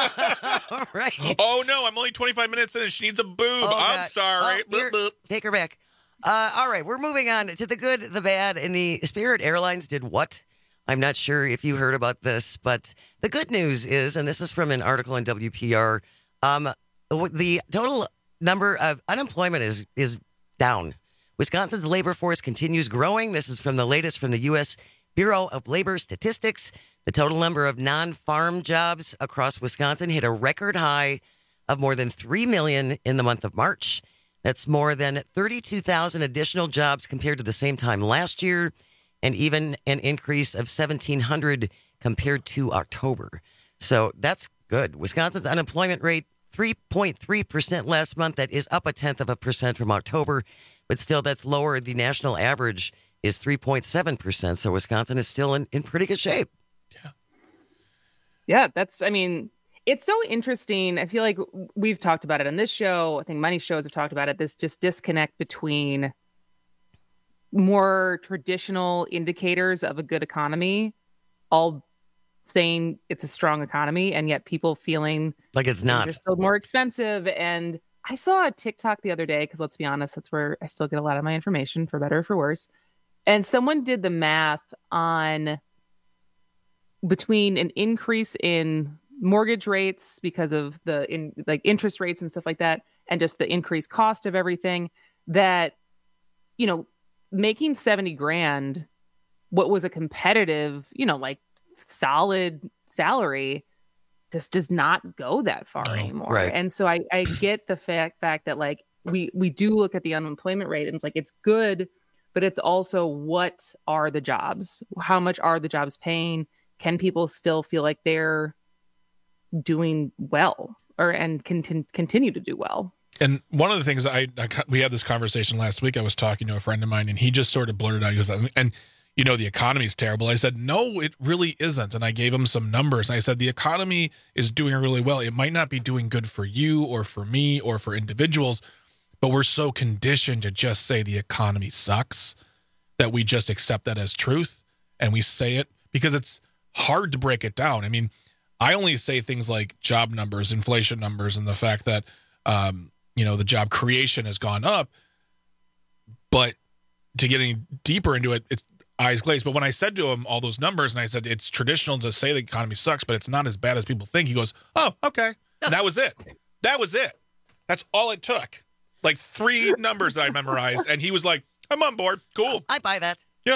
All right.
Oh no! I'm only twenty-five minutes in and she needs a boob.
Oh,
I'm
God.
sorry.
Oh, here,
boop, boop.
Take her back. Uh, all right. We're moving on to the good, the bad, and the Spirit Airlines did what? I'm not sure if you heard about this, but the good news is, and this is from an article in W P R, um, the total number of unemployment is is down. Wisconsin's labor force continues growing. This is from the latest from the U S Bureau of Labor Statistics. The total number of non-farm jobs across Wisconsin hit a record high of more than three million in the month of March. That's more than thirty-two thousand additional jobs compared to the same time last year, and even an increase of seventeen hundred compared to October. So that's good. Wisconsin's unemployment rate, three point three percent last month. That is up a tenth of a percent from October, but still that's lower. The national average is three point seven percent. So Wisconsin is still in, in pretty good shape.
Yeah. Yeah, that's, I mean, it's so interesting. I feel like we've talked about it on this show. I think many shows have talked about it. This just disconnect between more traditional indicators of a good economy, all saying it's a strong economy, and yet people feeling
like it's not.
They're still more expensive. And I saw a TikTok the other day, because let's be honest, that's where I still get a lot of my information, for better or for worse. And someone did the math on between an increase in mortgage rates because of the in like interest rates and stuff like that, and just the increased cost of everything, that, you know, making seventy grand, what was a competitive, you know, like solid salary, just does not go that far no, anymore.
Right.
And so I, I get the fact fact that like we we do look at the unemployment rate and it's like it's good, but it's also what are the jobs? How much are the jobs paying? Can people still feel like they're doing well, or and can, can continue to do well?
And one of the things I, I we had this conversation last week. I was talking to a friend of mine, and he just sort of blurted out, he goes, and you know, the economy is terrible. I said, no, it really isn't. And I gave him some numbers. I said, the economy is doing really well. It might not be doing good for you or for me or for individuals, but we're so conditioned to just say the economy sucks that we just accept that as truth. And we say it because it's hard to break it down. I mean, I only say things like job numbers, inflation numbers, and the fact that, um, you know, the job creation has gone up. But to getting deeper into it, it's eyes glazed. But when I said to him all those numbers, and I said, it's traditional to say the economy sucks, but it's not as bad as people think. He goes, oh, okay. And that was it. That was it. That's all it took. Like three numbers that I memorized. And he was like, I'm on board. Cool.
I buy that.
Yeah.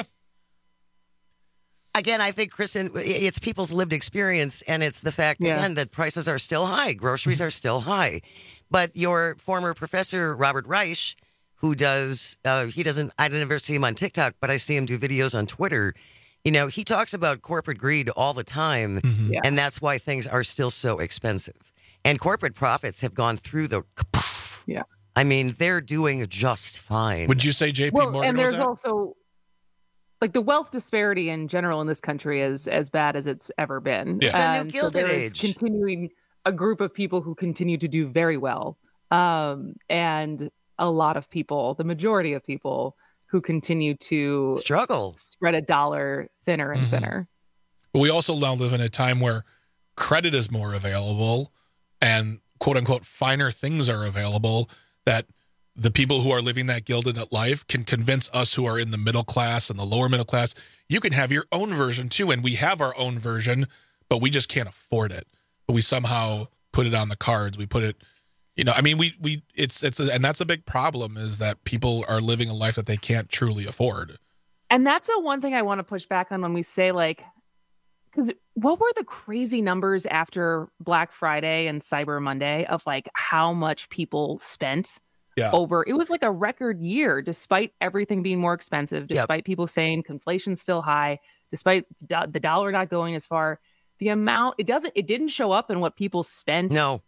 Again, I think, Kristen, it's people's lived experience, and it's the fact, yeah. again, that prices are still high. Groceries are still high. But your former professor, Robert Reich, who does, uh, he doesn't, I never see him on TikTok, but I see him do videos on Twitter. You know, he talks about corporate greed all the time,
mm-hmm.
yeah.
and that's why things are still so expensive. And corporate profits have gone through the,
yeah.
I mean, they're doing just fine.
Would you say J P
well,
Morgan
and
was
there's
that?
also, like, the wealth disparity in general in this country is as bad as it's ever been.
Yeah. It's a new
And
Gilded
so there
Age.
is continuing a group of people who continue to do very well. Um, and a lot of people, the majority of people who continue to
struggle,
spread a dollar thinner and
Mhm.
thinner.
But we also now live in a time where credit is more available and quote unquote finer things are available that the people who are living that gilded life can convince us who are in the middle class and the lower middle class, you can have your own version too. And we have our own version, but we just can't afford it. But we somehow put it on the cards. We put it, you know, I mean, we, we, it's, it's, a, and that's a big problem is that people are living a life that they can't truly afford.
And that's the one thing I want to push back on when we say, like, because what were the crazy numbers after Black Friday and Cyber Monday of like how much people spent
Yeah.
over? It was like a record year, despite everything being more expensive,
Yep.
despite people saying inflation's still high, despite do- the dollar not going as far. The amount, it doesn't, it didn't show up in what people spent
No.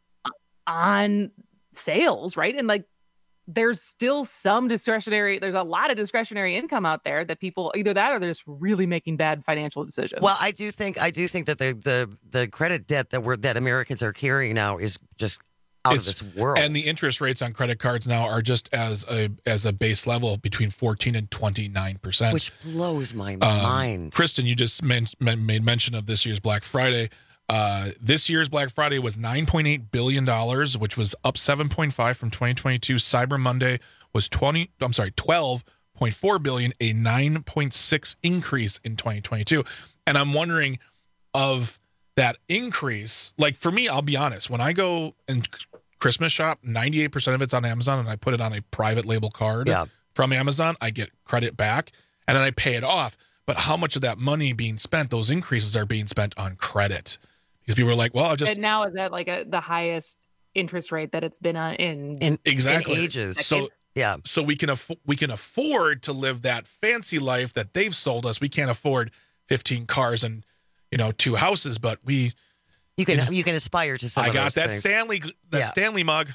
on sales, right? And like, there's still some discretionary, there's a lot of discretionary income out there that people, either that or they're just really making bad financial decisions.
Well, I do think I do think that the the the credit debt that we're that Americans are carrying now is just out
It's-
of this world.
And the interest rates on credit cards now are just as a as a base level of between fourteen and twenty-nine percent.
Which blows my
Um,
mind.
Kristen, you just men- men- made mention of this year's Black Friday. Uh, this year's Black Friday was nine point eight billion dollars, which was up seven point five from twenty twenty-two. Cyber Monday was twenty. I'm sorry, twelve point four billion, a nine point six increase in twenty twenty-two. And I'm wondering, of that increase, like for me, I'll be honest, when I go and Christmas shop, ninety-eight percent of it's on Amazon, and I put it on a private label card
Yeah.
from Amazon. I get credit back, and then I pay it off. But how much of that money being spent, those increases are being spent on credit? Because people are like, well, I just
and now is that like a, the highest interest rate that it's been on in,
in
exactly
in ages.
So
yeah,
so we can aff- we can afford to live that fancy life that they've sold us. We can't afford fifteen cars and you know two houses, but we
you can
you know,
you can aspire to some
I
of
got
those
that
things.
Stanley that
Yeah.
Stanley mug.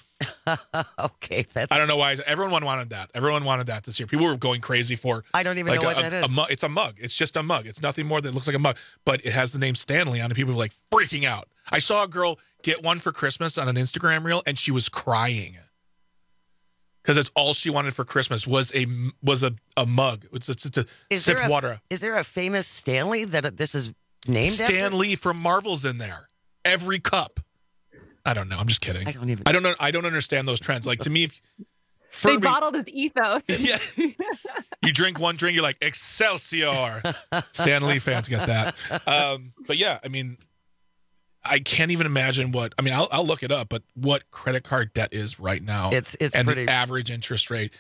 Okay, that's
I don't know why everyone wanted that. Everyone wanted that this year. People were going crazy for.
I don't even
like
know
a,
what that
a,
is.
A mug. It's a mug. It's just a mug. It's nothing more than it looks like a mug, but it has the name Stanley on it. People were like freaking out. I saw a girl get one for Christmas on an Instagram reel, and she was crying because it's all she wanted for Christmas was a was a, a mug. It's, it's, it's a
Is
sip
there a,
water.
Is there a famous Stanley that this is named
Stan
after?
Lee from Marvel's in there. Every cup. I don't know. I'm just kidding.
I don't even.
I don't know. I don't understand those trends. Like to me, if,
they
Furby,
bottled his ethos.
Yeah. you drink one drink, you're like Excelsior. Stan Lee fans get that. Um, but yeah, I mean, I can't even imagine what. I mean, I'll, I'll look it up, but what credit card debt is right now?
It's it's
and
pretty.
the average interest rate,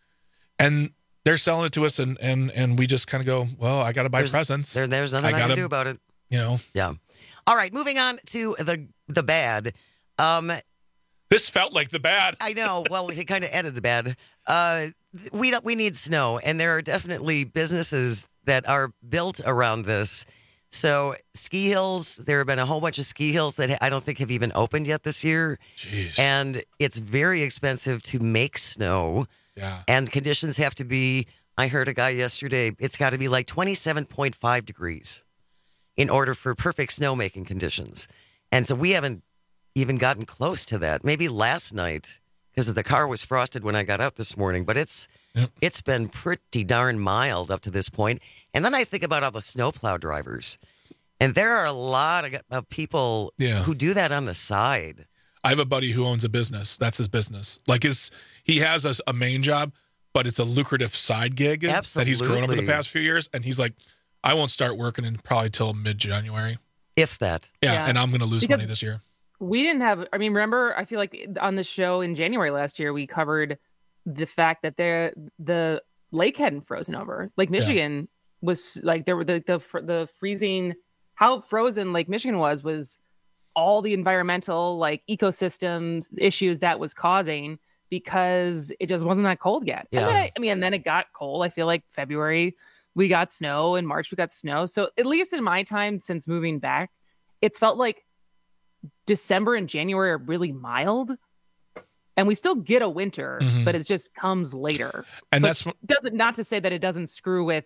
and they're selling it to us, and and and we just kind of go, well, I got to buy
There's-
presents.
There, there's nothing I,
gotta,
can do about it.
You know.
Yeah. All right, moving on to the the bad. Um,
This felt like the bad.
I know. Well, he kind of added the bad. Uh, we don't. We need snow, and there are definitely businesses that are built around this. So ski hills. There have been a whole bunch of ski hills that I don't think have even opened yet this year.
Jeez.
And it's very expensive to make snow.
Yeah.
And conditions have to be. I heard a guy yesterday. It's got to be like twenty-seven point five degrees in order for perfect snowmaking conditions. And so we haven't even gotten close to that. Maybe last night, because the car was frosted when I got out this morning, but it's
Yep.
it's been pretty darn mild up to this point. And then I think about all the snowplow drivers. And there are a lot of, of people
Yeah.
who do that on the side.
I have a buddy who owns a business. That's his business. Like his, he has a, a main job, but it's a lucrative side gig that he's grown over the
Absolutely.
past few years. And he's like, I won't start working in probably till mid-January.
If that.
Yeah,
Yeah.
and I'm going to lose
Because-
money this year.
We didn't have, I mean, remember, I feel like on the show in January last year, we covered the fact that there, the lake hadn't frozen over. Lake Michigan was like, there were the, the, the freezing, how frozen Lake Michigan was, was all the environmental, like ecosystem issues that was causing because it just wasn't that cold yet.
Yeah.
And then I, I mean, and then it got cold. I feel like February, we got snow. In March, we got snow. So at least in my time since moving back, it's felt like December and January are really mild, and we still get a winter,
Mhm.
but it just comes later.
And
But
that's what-
doesn't not to say that it doesn't screw with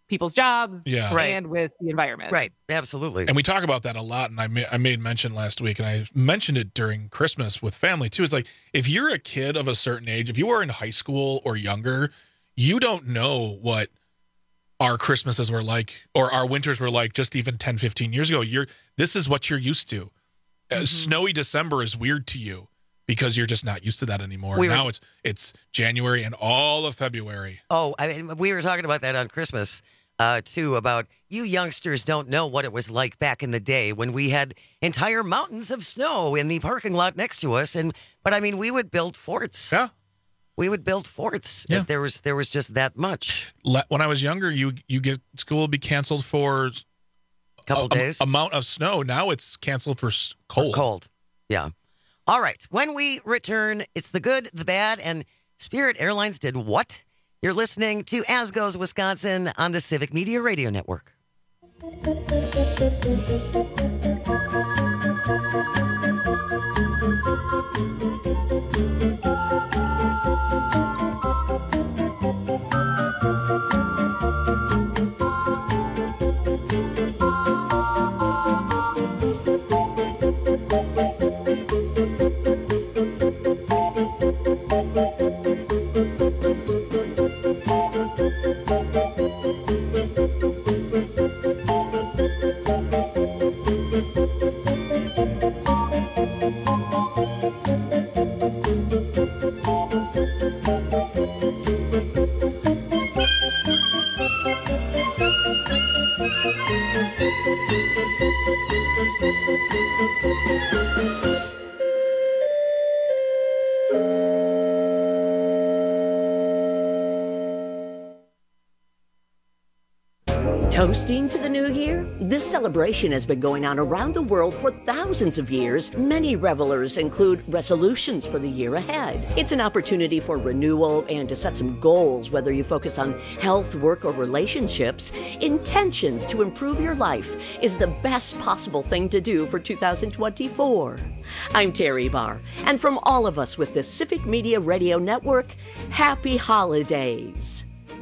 people's jobs
Yeah.
and
Right.
with the environment.
Right. Absolutely.
And we talk about that a lot. And I, ma- I made mention last week, and I mentioned it during Christmas with family too. It's like, if you're a kid of a certain age, if you are in high school or younger, you don't know what our Christmases were like or our winters were like just even ten, fifteen years ago. You're This is what you're used to. Uh, snowy December is weird to you because you're just not used to that anymore.
We were-
now it's it's January and all of February.
Oh, I mean, we were talking about that on Christmas, uh, too, about you youngsters don't know what it was like back in the day when we had entire mountains of snow in the parking lot next to us. And but I mean, we would build forts.
Yeah.
We would build forts.
Yeah.
There was there was just that much.
Le- When I was younger, you you get school would be canceled for
Couple
a,
days.
a- amount of snow. Now it's canceled for s- cold.
Cold. Yeah. All right. When we return, it's the good, the bad, and Spirit Airlines did what? You're listening to As Goes Wisconsin on the Civic Media Radio Network.
Toasting to the new year? This celebration has been going on around the world for thousands of years. Many revelers include resolutions for the year ahead. It's an opportunity for renewal and to set some goals, whether you focus on health, work, or relationships. Intentions to improve your life is the best possible thing to do for two thousand twenty-four. I'm Terry Barr, and from all of us with the Civic Media Radio Network, happy holidays.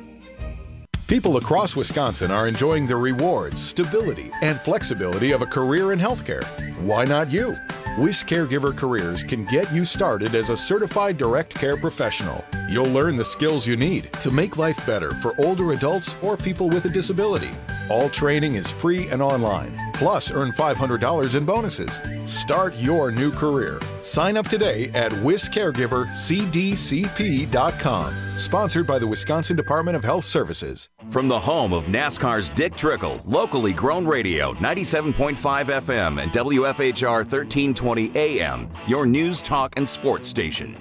People across Wisconsin are enjoying the rewards, stability, and flexibility of a career in healthcare. Why not you? Wish Caregiver Careers can get you started as a certified direct care professional. You'll learn the skills you need to make life better for older adults or people with a disability. All training is free and online. Plus, earn five hundred dollars in bonuses. Start your new career. Sign up today at wish caregiver c d c p dot com. Sponsored by the Wisconsin Department of Health Services.
From the home of NASCAR's Dick Trickle, locally grown radio, ninety-seven point five F M and W F H R thirteen twenty A M, your news, talk, and sports station.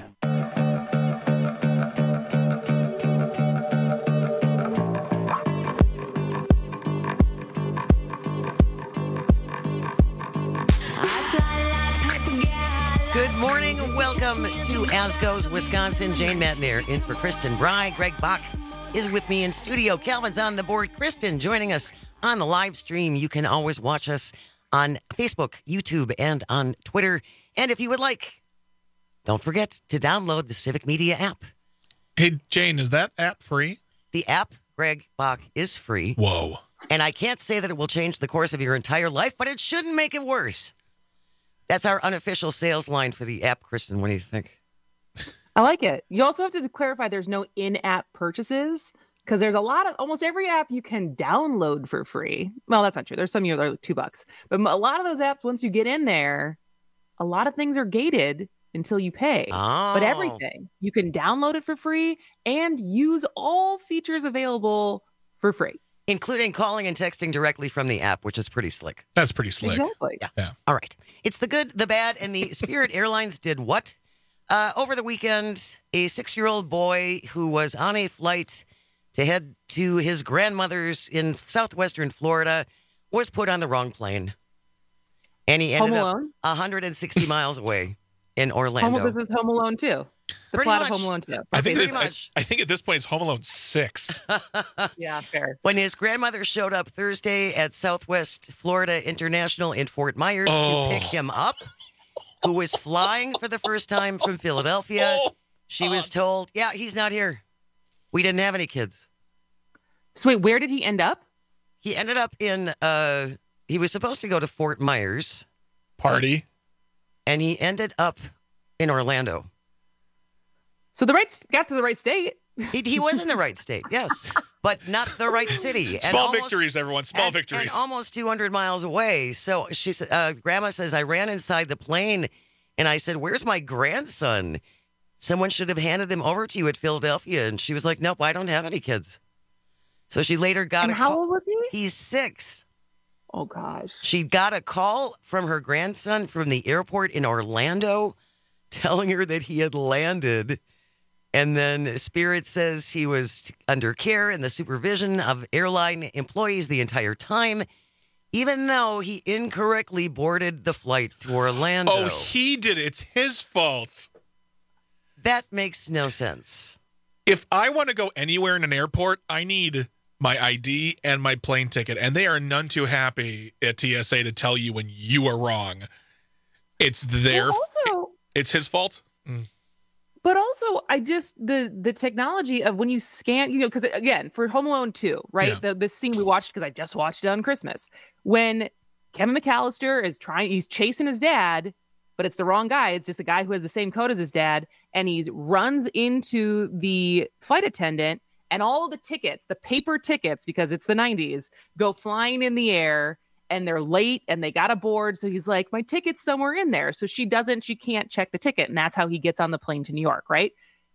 Good morning. Welcome to As Goes Wisconsin. Jane Matnier in for Kristen Bry. Greg Bach is with me in studio. Calvin's on the board. Kristen joining us on the live stream. You can always watch us on Facebook, YouTube, and on Twitter. And if you would like, don't forget to download the Civic Media app.
Hey, Jane, is that app free?
The app, Greg Bach, is free.
Whoa.
And I can't say that it will change the course of your entire life, but it shouldn't make it worse. That's our unofficial sales line for the app, Kristen. What do you think?
I like it. You also have to clarify there's no in-app purchases because there's a lot of almost every app you can download for free. Well, that's not true. There's some you are two bucks, but a lot of those apps, once you get in there, a lot of things are gated until you pay.
Oh.
But everything you can download it for free and use all features available for free,
including calling and texting directly from the app, which is pretty slick.
That's pretty slick.
Exactly.
Yeah.
Yeah.
All right. It's the good, the bad, and the Spirit Airlines did what? Uh, over the weekend, a six-year-old boy who was on a flight to head to his grandmother's in southwestern Florida was put on the wrong plane. And he ended
Home
up
Alone?
one hundred sixty miles away in Orlando.
Home, this is Home Alone too. The
Pretty
plot
much.
of Home Alone too.
I think,
Pretty
this, I,
much.
I think at this point it's Home Alone six.
Yeah, fair.
When his grandmother showed up Thursday at Southwest Florida International in Fort Myers
Oh.
to pick him up, who was flying for the first time from Philadelphia, she was told, yeah, he's not here. We didn't have any kids.
So wait, where did he end up?
He ended up in, uh, he was supposed to go to Fort Myers.
Party.
And he ended up in Orlando.
So the right, got to the right state.
He, he was in the right state, yes, but not the right city. And
Small
almost,
victories, everyone. Small
and,
victories.
And almost two hundred miles away. So she said, uh, Grandma says, I ran inside the plane and I said, where's my grandson? Someone should have handed him over to you at Philadelphia. And she was like, nope, I don't have any kids. So she later got
And
a
how
call.
old was he?
He's six.
Oh, gosh.
She got a call from her grandson from the airport in Orlando telling her that he had landed. And then Spirit says he was under care and the supervision of airline employees the entire time, even though he incorrectly boarded the flight to Orlando.
Oh, he did it. It's his fault.
That makes no sense.
If I want to go anywhere in an airport, I need my I D and my plane ticket, and they are none too happy at T S A to tell you when you are wrong. It's their,
Well, also,
it's his fault. Mm.
but also, I just the the technology of when you scan, you know, because again, for Home Alone two, right?
Yeah.
The the scene we watched because I just watched it on Christmas when Kevin McAllister is trying, he's chasing his dad, but it's the wrong guy. It's just a guy who has the same code as his dad, and he runs into the flight attendant. And all the tickets, the paper tickets, because it's the nineties, go flying in the air and they're late and they got a board. So he's like, my ticket's somewhere in there. So she doesn't, she can't check the ticket. And that's how he gets on the plane to New York, right?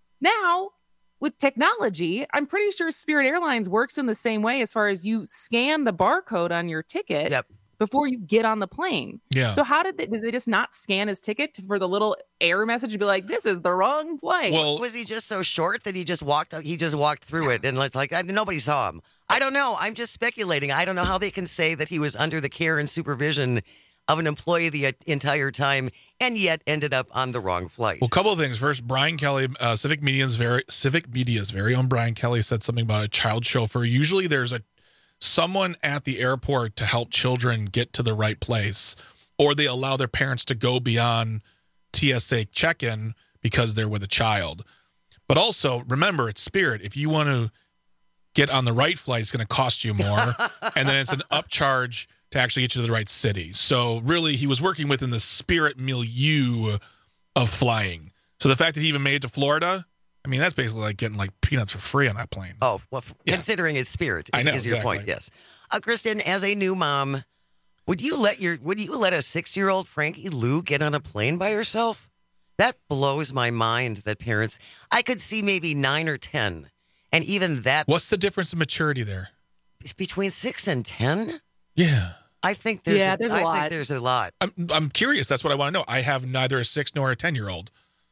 Now, with technology, I'm pretty sure Spirit Airlines works in the same way as far as you scan the barcode on your ticket
yep.
before you get on the plane.
Yeah.
So how did they, did they just not scan his ticket for the little error message to be like, this is the wrong flight?
Well, was he just so short that he just walked? He just walked through it, and it's like I, nobody saw him. I don't know. I'm just speculating. I don't know how they can say that he was under the care and supervision of an employee the entire time, and yet ended up on the wrong flight.
Well, a couple of things. First, Brian Kelly, uh, Civic Media's very Civic Media's very own Brian Kelly said something about a child chauffeur. Usually, there's a someone at the airport to help children get to the right place, or they allow their parents to go beyond T S A check-in because they're with a child. But also, remember, it's Spirit. If you want to get on the right flight, it's going to cost you more, and then it's an upcharge to actually get you to the right city. So really, he was working within the Spirit milieu of flying. So the fact that he even made it to Florida, I mean, that's basically like getting like peanuts for free on that plane.
Oh, well, yeah. Considering it's Spirit, is,
I know,
is your
exactly.
point? Yes, uh, Kristen, as a new mom, would you let your would you let a six-year-old Frankie Lou get on a plane by herself? That blows my mind. That parents, I could see maybe nine or ten, and even that.
What's the difference in maturity there?
It's between six and ten.
Yeah,
I think there's.
Yeah,
a,
there's a
I
lot.
think there's a lot.
I'm I'm curious. That's what I want to know. I have neither a six nor a ten-year-old.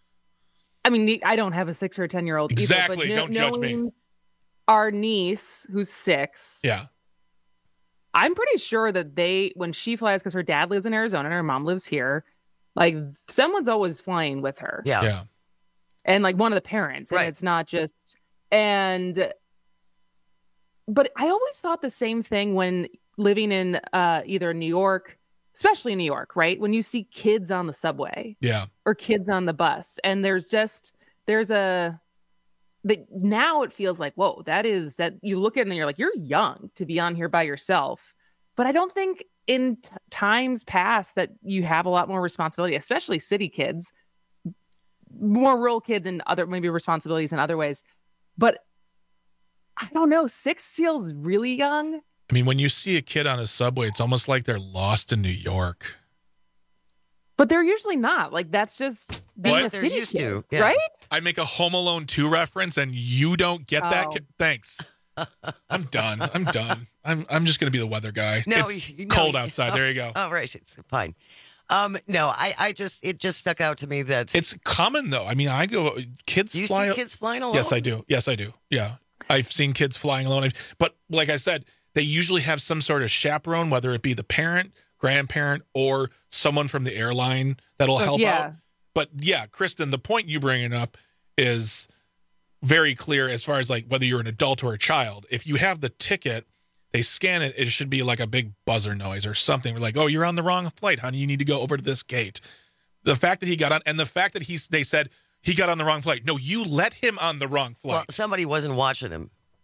I mean, I don't have a six or a ten-year-old.
Exactly.
Either, but
Don't judge me.
knowing Our niece, who's six.
Yeah.
I'm pretty sure that they, when she flies, because her dad lives in Arizona and her mom lives here, like someone's always flying with her.
Yeah.
Yeah.
And like one of the parents. And
Right.
it's not just, and, but I always thought the same thing when living in uh, either New York, especially New York, right? When you see kids on the subway.
Yeah.
Or kids on the bus. And there's just, there's a, the, now it feels like, whoa, that is, that you look at it and you're like, you're young to be on here by yourself. But I don't think in t- times past that you have a lot more responsibility, especially city kids, more rural kids and other, maybe responsibilities in other ways. But I don't know, six feels really young.
I mean, when you see a kid on a subway, it's almost like they're lost in New York.
But they're usually not. Like, that's just being
What?
a
They're
city
used
kid,
to, yeah.
right?
I make a Home Alone two reference and you don't get that?
Oh.
Ki- Thanks. I'm done. I'm done. I'm I'm just going to be the weather guy.
No,
it's
you- no,
cold
you-
outside. There you go.
Oh, right. It's fine. Um, no, I, I just, it just stuck out to me that.
It's common though. I mean, I go kids
Do you
fly.
see kids flying alone?
Yes, I do. Yes, I do. Yeah. I've seen kids flying alone. But like I said, they usually have some sort of chaperone, whether it be the parent, grandparent, or someone from the airline that'll help
yeah.
out. But yeah, Kristen, the point you bringing up is very clear as far as like whether you're an adult or a child. If you have the ticket, they scan it, it should be like a big buzzer noise or something. We're like, oh, you're on the wrong flight, honey. You need to go over to this gate. The fact that he got on, and the fact that he's, they said he got on the wrong flight. No, you let him on the wrong flight.
Well, somebody wasn't watching him.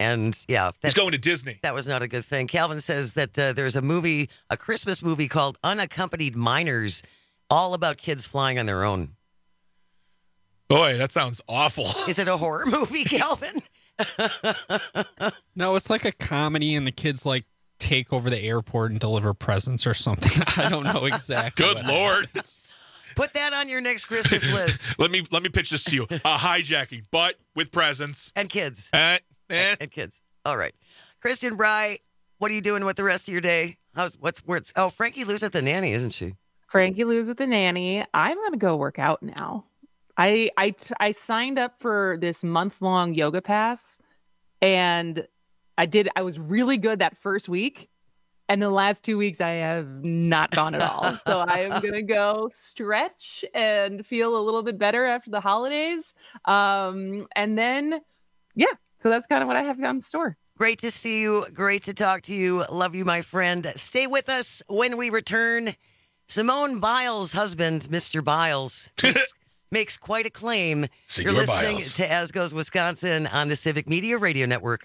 And yeah, that,
he's going to Disney.
That was not a good thing. Calvin says that uh, there's a movie, a Christmas movie called Unaccompanied Minors, all about kids flying on their own.
Boy, that sounds awful.
Is it a horror movie, Calvin?
No, it's like a comedy, and the kids like take over the airport and deliver presents or something. I don't know exactly.
Good Lord.
Put that on your next Christmas list.
let me let me pitch this to you. A hijacking, but with presents.
And kids.
Uh, eh.
and, and kids. All right. Christian Bry, what are you doing with the rest of your day? How's what's where it's oh, Frankie Lou's at the nanny, isn't she?
Frankie Lou's at the nanny. I'm gonna go work out now. I I I signed up for this month-long yoga pass, and I did. I was really good that first week, and the last two weeks I have not gone at all. So I am gonna go stretch and feel a little bit better after the holidays, um, and then yeah. So that's kind of what I have in store.
Great to see you. Great to talk to you. Love you, my friend. Stay with us when we return. Simone Biles' husband, Mister Biles, makes, makes quite a claim.
Senor
You're listening
Biles.
to As Goes Wisconsin on the Civic Media Radio Network.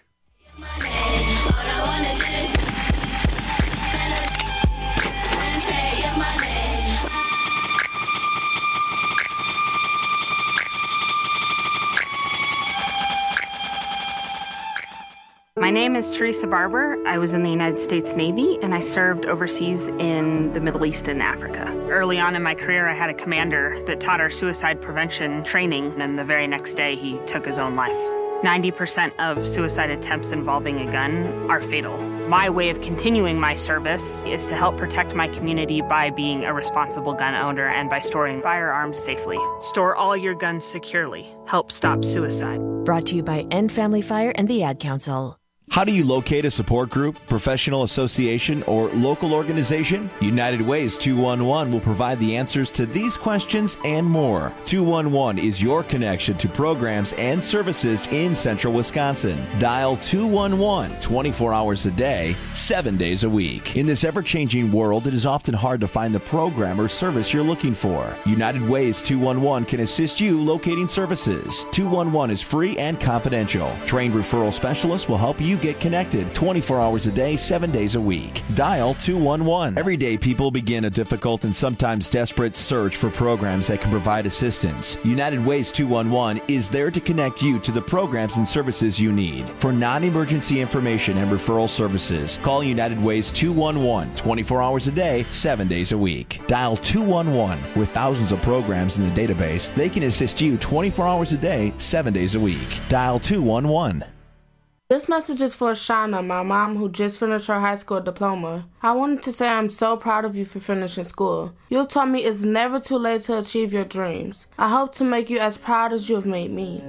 My name is Teresa Barber. I was in the United States Navy, and I served overseas in the Middle East and Africa. Early on in my career, I had a commander that taught our suicide prevention training, and the very next day, he took his own life. ninety percent of suicide attempts involving a gun are fatal. My way of continuing my service is to help protect my community by being a responsible gun owner and by storing firearms safely. Store all your guns securely. Help stop suicide.
Brought to you by End Family Fire and the Ad Council.
How do you locate a support group, professional association, or local organization? United Ways two one one will provide the answers to these questions and more. two one one is your connection to programs and services in central Wisconsin. Dial two one one twenty-four hours a day, seven days a week. In this ever-changing world, it is often hard to find the program or service you're looking for. United Ways two one one can assist you locating services. two one one is free and confidential. Trained referral specialists will help you get connected twenty-four hours a day, seven days a week. Dial two one one. Every day, people begin a difficult and sometimes desperate search for programs that can provide assistance. United Ways two one one is there to connect you to the programs and services you need. For non-emergency information and referral services, call United Ways two one one twenty-four hours a day, seven days a week. Dial two one one. With thousands of programs in the database, they can assist you twenty-four hours a day, seven days a week. Dial two one one.
This message is for Shauna, my mom, who just finished her high school diploma. I wanted to say I'm so proud of you for finishing school. You taught me it's never too late to achieve your dreams. I hope to make you as proud as you have made me.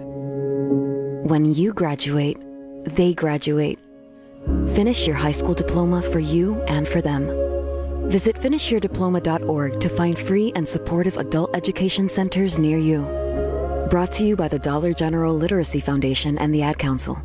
When you graduate, they graduate. Finish your high school diploma for you and for them. Visit finish your diploma dot org to find free and supportive adult education centers near you. Brought to you by the Dollar General Literacy Foundation and the Ad Council.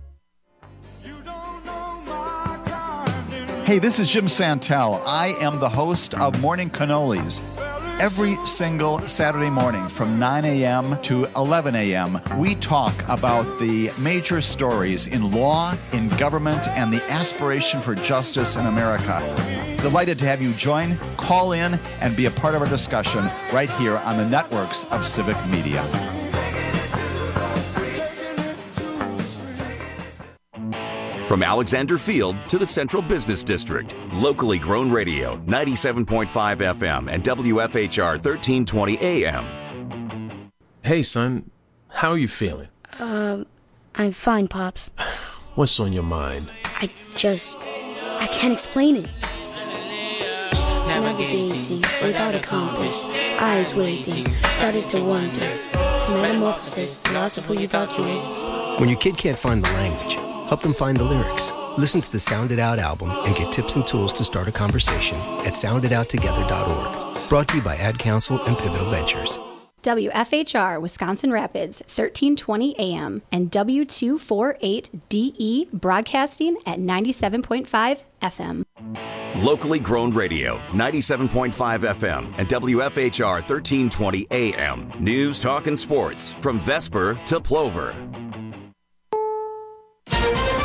Hey, this is Jim Santel. I am the host of Morning Cannolis. Every single Saturday morning from nine a.m. to eleven a.m., we talk about the major stories in law, in government, and the aspiration for justice in America. Delighted to have you join, call in, and be a part of our discussion right here on the networks of Civic Media.
From Alexander Field to the Central Business District, locally grown radio, ninety-seven point five F M and W F H R thirteen twenty A M.
Hey, son, how are you feeling?
Um, I'm fine, Pops.
What's on your mind?
I just, I can't explain it. Navigating without a compass, eyes waiting, started to wonder. Metamorphosis, the loss of who you thought you is.
When your kid can't find the language, help them find the lyrics. Listen to the Sound It Out album and get tips and tools to start a conversation at sound it out together dot org. Brought to you by Ad Council and Pivotal Ventures.
W F H R Wisconsin Rapids, thirteen twenty A M, and W two forty-eight D E broadcasting at ninety-seven point five F M.
Locally grown radio, ninety-seven point five F M and W F H R thirteen twenty A M. News, talk, and sports from Vesper to Plover.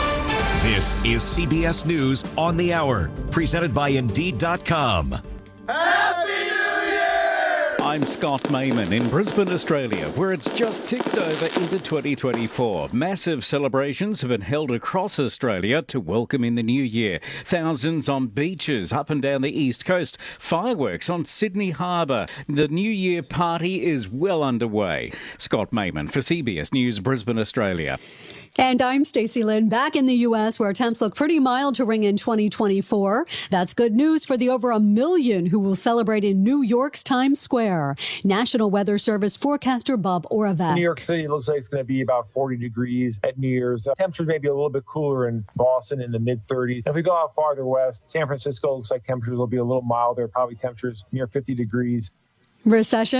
This is C B S News on the Hour, presented by Indeed dot com.
Happy New Year! I'm Scott Mayman in Brisbane, Australia, where it's just ticked over into twenty twenty-four. Massive celebrations have been held across Australia to welcome in the new year. Thousands on beaches up and down the east coast. Fireworks on Sydney Harbour. The New Year party is well underway. Scott Mayman for C B S News, Brisbane, Australia.
And I'm Stacey Lynn, back in the U S where temps look pretty mild to ring in twenty twenty-four. That's good news for the over a million who will celebrate in New York's Times Square. National Weather Service forecaster Bob Oravat.
New York City looks like it's going to be about forty degrees at New Year's. Uh, temperatures may be a little bit cooler in Boston in the mid thirties. If we go out farther west, San Francisco looks like temperatures will be a little milder, probably temperatures near fifty degrees.
Recession.